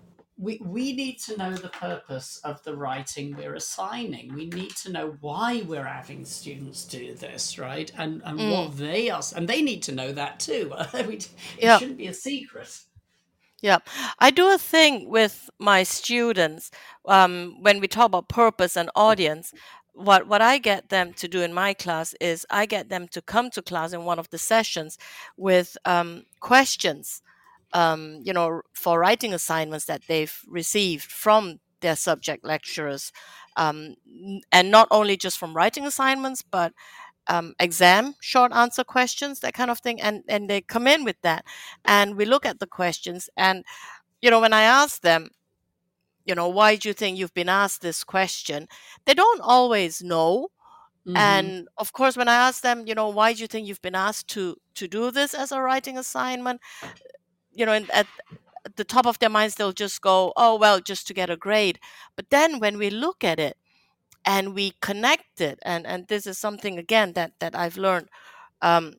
we, we need to know the purpose of the writing we're assigning. We need to know why we're having students do this, right? And and Mm. what they are, and they need to know that too. it Yeah. shouldn't be a secret. Yeah, I do a thing with my students um, when we talk about purpose and audience. What what I get them to do in my class is I get them to come to class in one of the sessions with um, questions, um, you know, for writing assignments that they've received from their subject lecturers, um, n- and not only just from writing assignments, but um, exam short answer questions, that kind of thing, and and they come in with that, and we look at the questions, and you know, when I ask them, you know, why do you think you've been asked this question, they don't always know. Mm-hmm. And of course, when I ask them, you know, why do you think you've been asked to to do this as a writing assignment, you know, and at, at the top of their minds, they'll just go, oh well, just to get a grade. But then when we look at it and we connect it, and and this is something again that that I've learned um,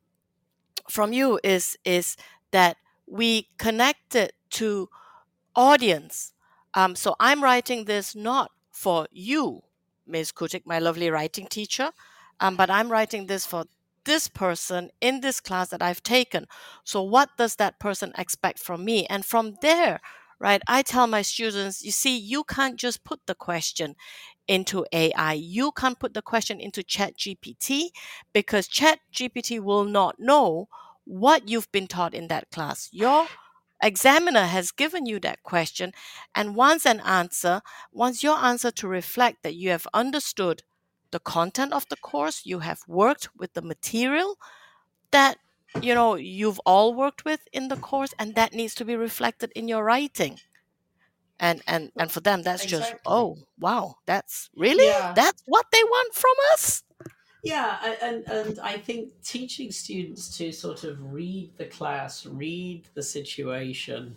from you, is is that we connect it to audience. Um, so I'm writing this not for you, Miz Kutik, my lovely writing teacher, um, but I'm writing this for this person in this class that I've taken. So what does that person expect from me? And from there, right, I tell my students, you see, you can't just put the question into A I. You can't put the question into ChatGPT, because ChatGPT will not know what you've been taught in that class. Your examiner has given you that question and wants an answer, wants your answer to reflect that you have understood the content of the course, you have worked with the material that, you know, you've all worked with in the course, and that needs to be reflected in your writing. And and and for them, that's just, Exactly. oh wow, that's really, Yeah. that's what they want from us. Yeah, a- and and I think teaching students to sort of read the class, read the situation,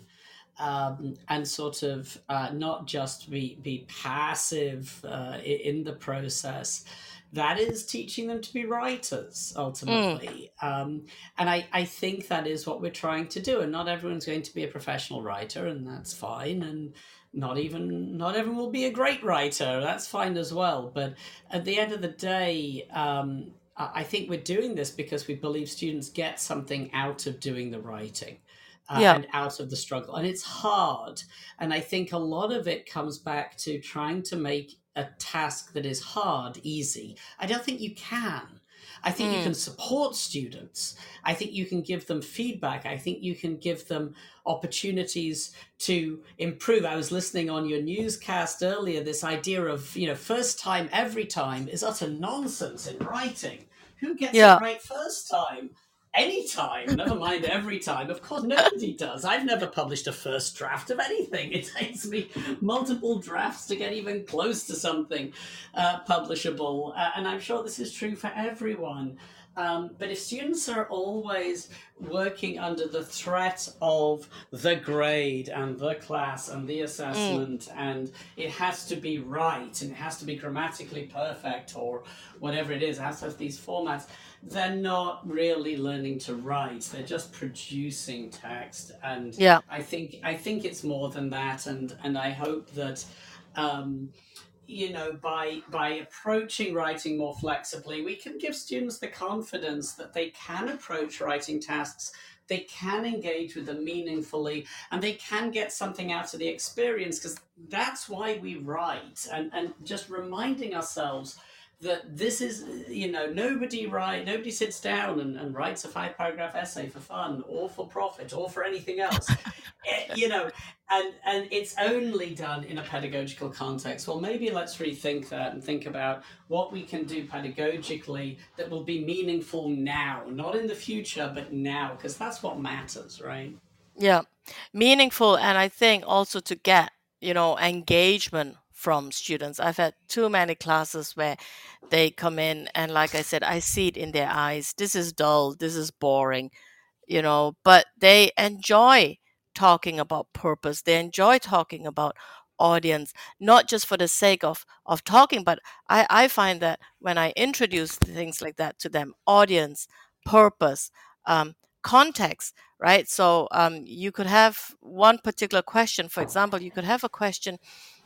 um, and sort of uh, not just be be passive uh, i- in the process. That is teaching them to be writers ultimately, um, and I, I think that is what we're trying to do. And not everyone's going to be a professional writer, and that's fine. And not even not everyone will be a great writer. That's fine as well. But at the end of the day, um, I I think we're doing this because we believe students get something out of doing the writing. Uh, Yeah. and out of the struggle. And it's hard. And I think a lot of it comes back to trying to make a task that is hard easy. I don't think you can. I think you Mm. can support students. I think you can give them feedback. I think you can give them opportunities to improve. I was listening on your newscast earlier, this idea of, you know, first time every time is utter nonsense in writing. Who gets Yeah. it right first time? Anytime, never mind every time. Of course, nobody does. I've never published a first draft of anything. It takes me multiple drafts to get even close to something uh, publishable. Uh, and I'm sure this is true for everyone. Um, but if students are always working under the threat of the grade and the class and the assessment, mm. and it has to be right and it has to be grammatically perfect or whatever it is, it has to have these formats, they're not really learning to write. They're just producing text. And yeah. I think I think it's more than that. And, and I hope that... Um, you know, by by approaching writing more flexibly, we can give students the confidence that they can approach writing tasks, they can engage with them meaningfully, and they can get something out of the experience, because that's why we write. And, and just reminding ourselves that this is, you know, nobody write, nobody sits down and, and writes a five paragraph essay for fun or for profit or for anything else. it, you know, and and it's only done in a pedagogical context. Well, maybe let's rethink that and think about what we can do pedagogically that will be meaningful now, not in the future, but now, because that's what matters, right? Yeah, meaningful, and I think also to get, you know, engagement from students. I've had too many classes where they come in and, like I said, I see it in their eyes. This is dull, this is boring, you know, but they enjoy talking about purpose. They enjoy talking about audience, not just for the sake of of talking, but I, I find that when I introduce things like that to them, audience, purpose, um, context, right? So um, you could have one particular question. For example, you could have a question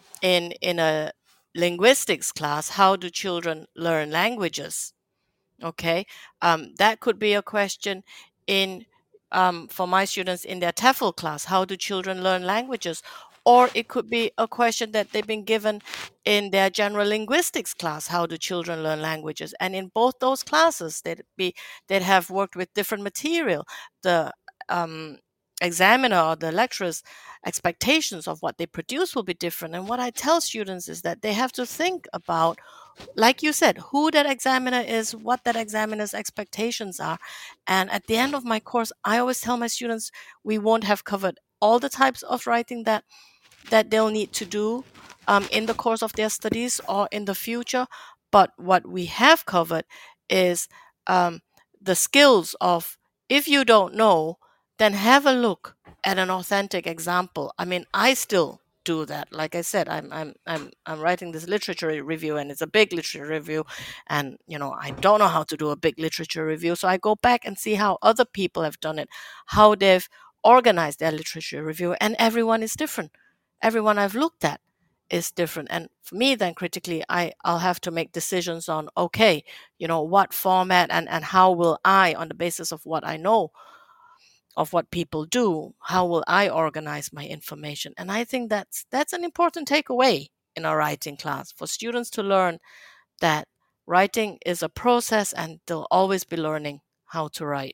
in in a linguistics class: how do children learn languages? Okay, um, that could be a question in um, for my students in their TEFL class: how do children learn languages? Or it could be a question that they've been given in their general linguistics class: how do children learn languages? And in both those classes, they'd be they'd have worked with different material. The um, examiner or the lecturer's expectations of what they produce will be different. And what I tell students is that they have to think about, like you said, who that examiner is, what that examiner's expectations are. And at the end of my course, I always tell my students we won't have covered all the types of writing that that they'll need to do um, in the course of their studies or in the future. But what we have covered is um, the skills of, if you don't know, then have a look at an authentic example. I mean, I still do that. Like I said, I'm I'm I'm I'm writing this literature review, and it's a big literature review, and you know I don't know how to do a big literature review, so I go back and see how other people have done it, how they've organized their literature review, and everyone is different. Everyone I've looked at is different, and for me, then critically, I I'll have to make decisions on, okay, you know, what format and and how will I, on the basis of what I know of what people do, how will I organize my information? And I think that's that's an important takeaway in our writing class, for students to learn that writing is a process and they'll always be learning how to write.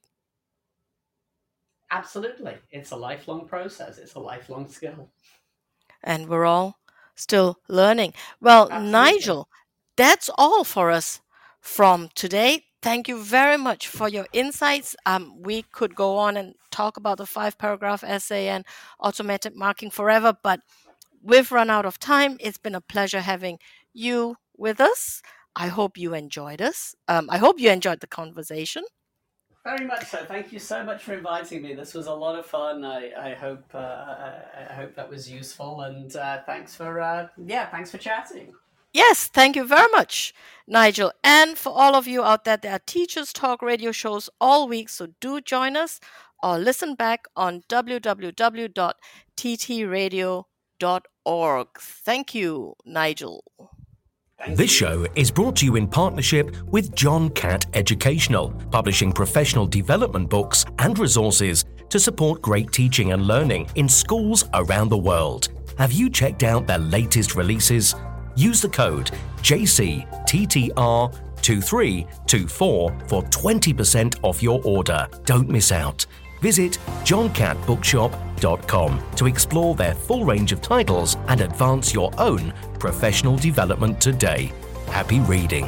Absolutely. It's a lifelong process. It's a lifelong skill. And we're all still learning. Well, Absolutely. Nigel, that's all for us from today. Thank you very much for your insights. Um, we could go on and talk about the five paragraph essay and automatic marking forever, but we've run out of time. It's been a pleasure having you with us. I hope you enjoyed us. Um, I hope you enjoyed the conversation. Very much so. Thank you so much for inviting me. This was a lot of fun. I, I hope uh, I, I hope that was useful, and uh, thanks for uh, yeah, thanks for chatting. Yes, thank you very much, Nigel. And for all of you out there, there are Teachers Talk radio shows all week, so do join us or listen back on w w w dot t t radio dot org. Thank you, Nigel. Thank This you. show is brought to you in partnership with John Catt Educational, publishing professional development books and resources to support great teaching and learning in schools around the world. Have you checked out their latest releases? Use the code J C T T R two three two four for twenty percent off your order. Don't miss out. Visit john catt bookshop dot com to explore their full range of titles and advance your own professional development today. Happy reading.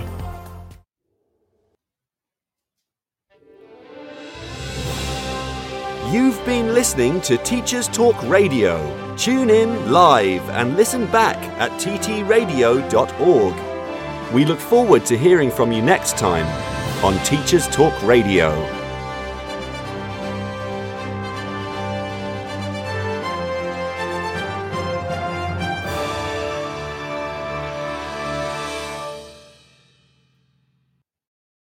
You've been listening to Teachers Talk Radio. Tune in live and listen back at t t radio dot org. We look forward to hearing from you next time on Teachers Talk Radio.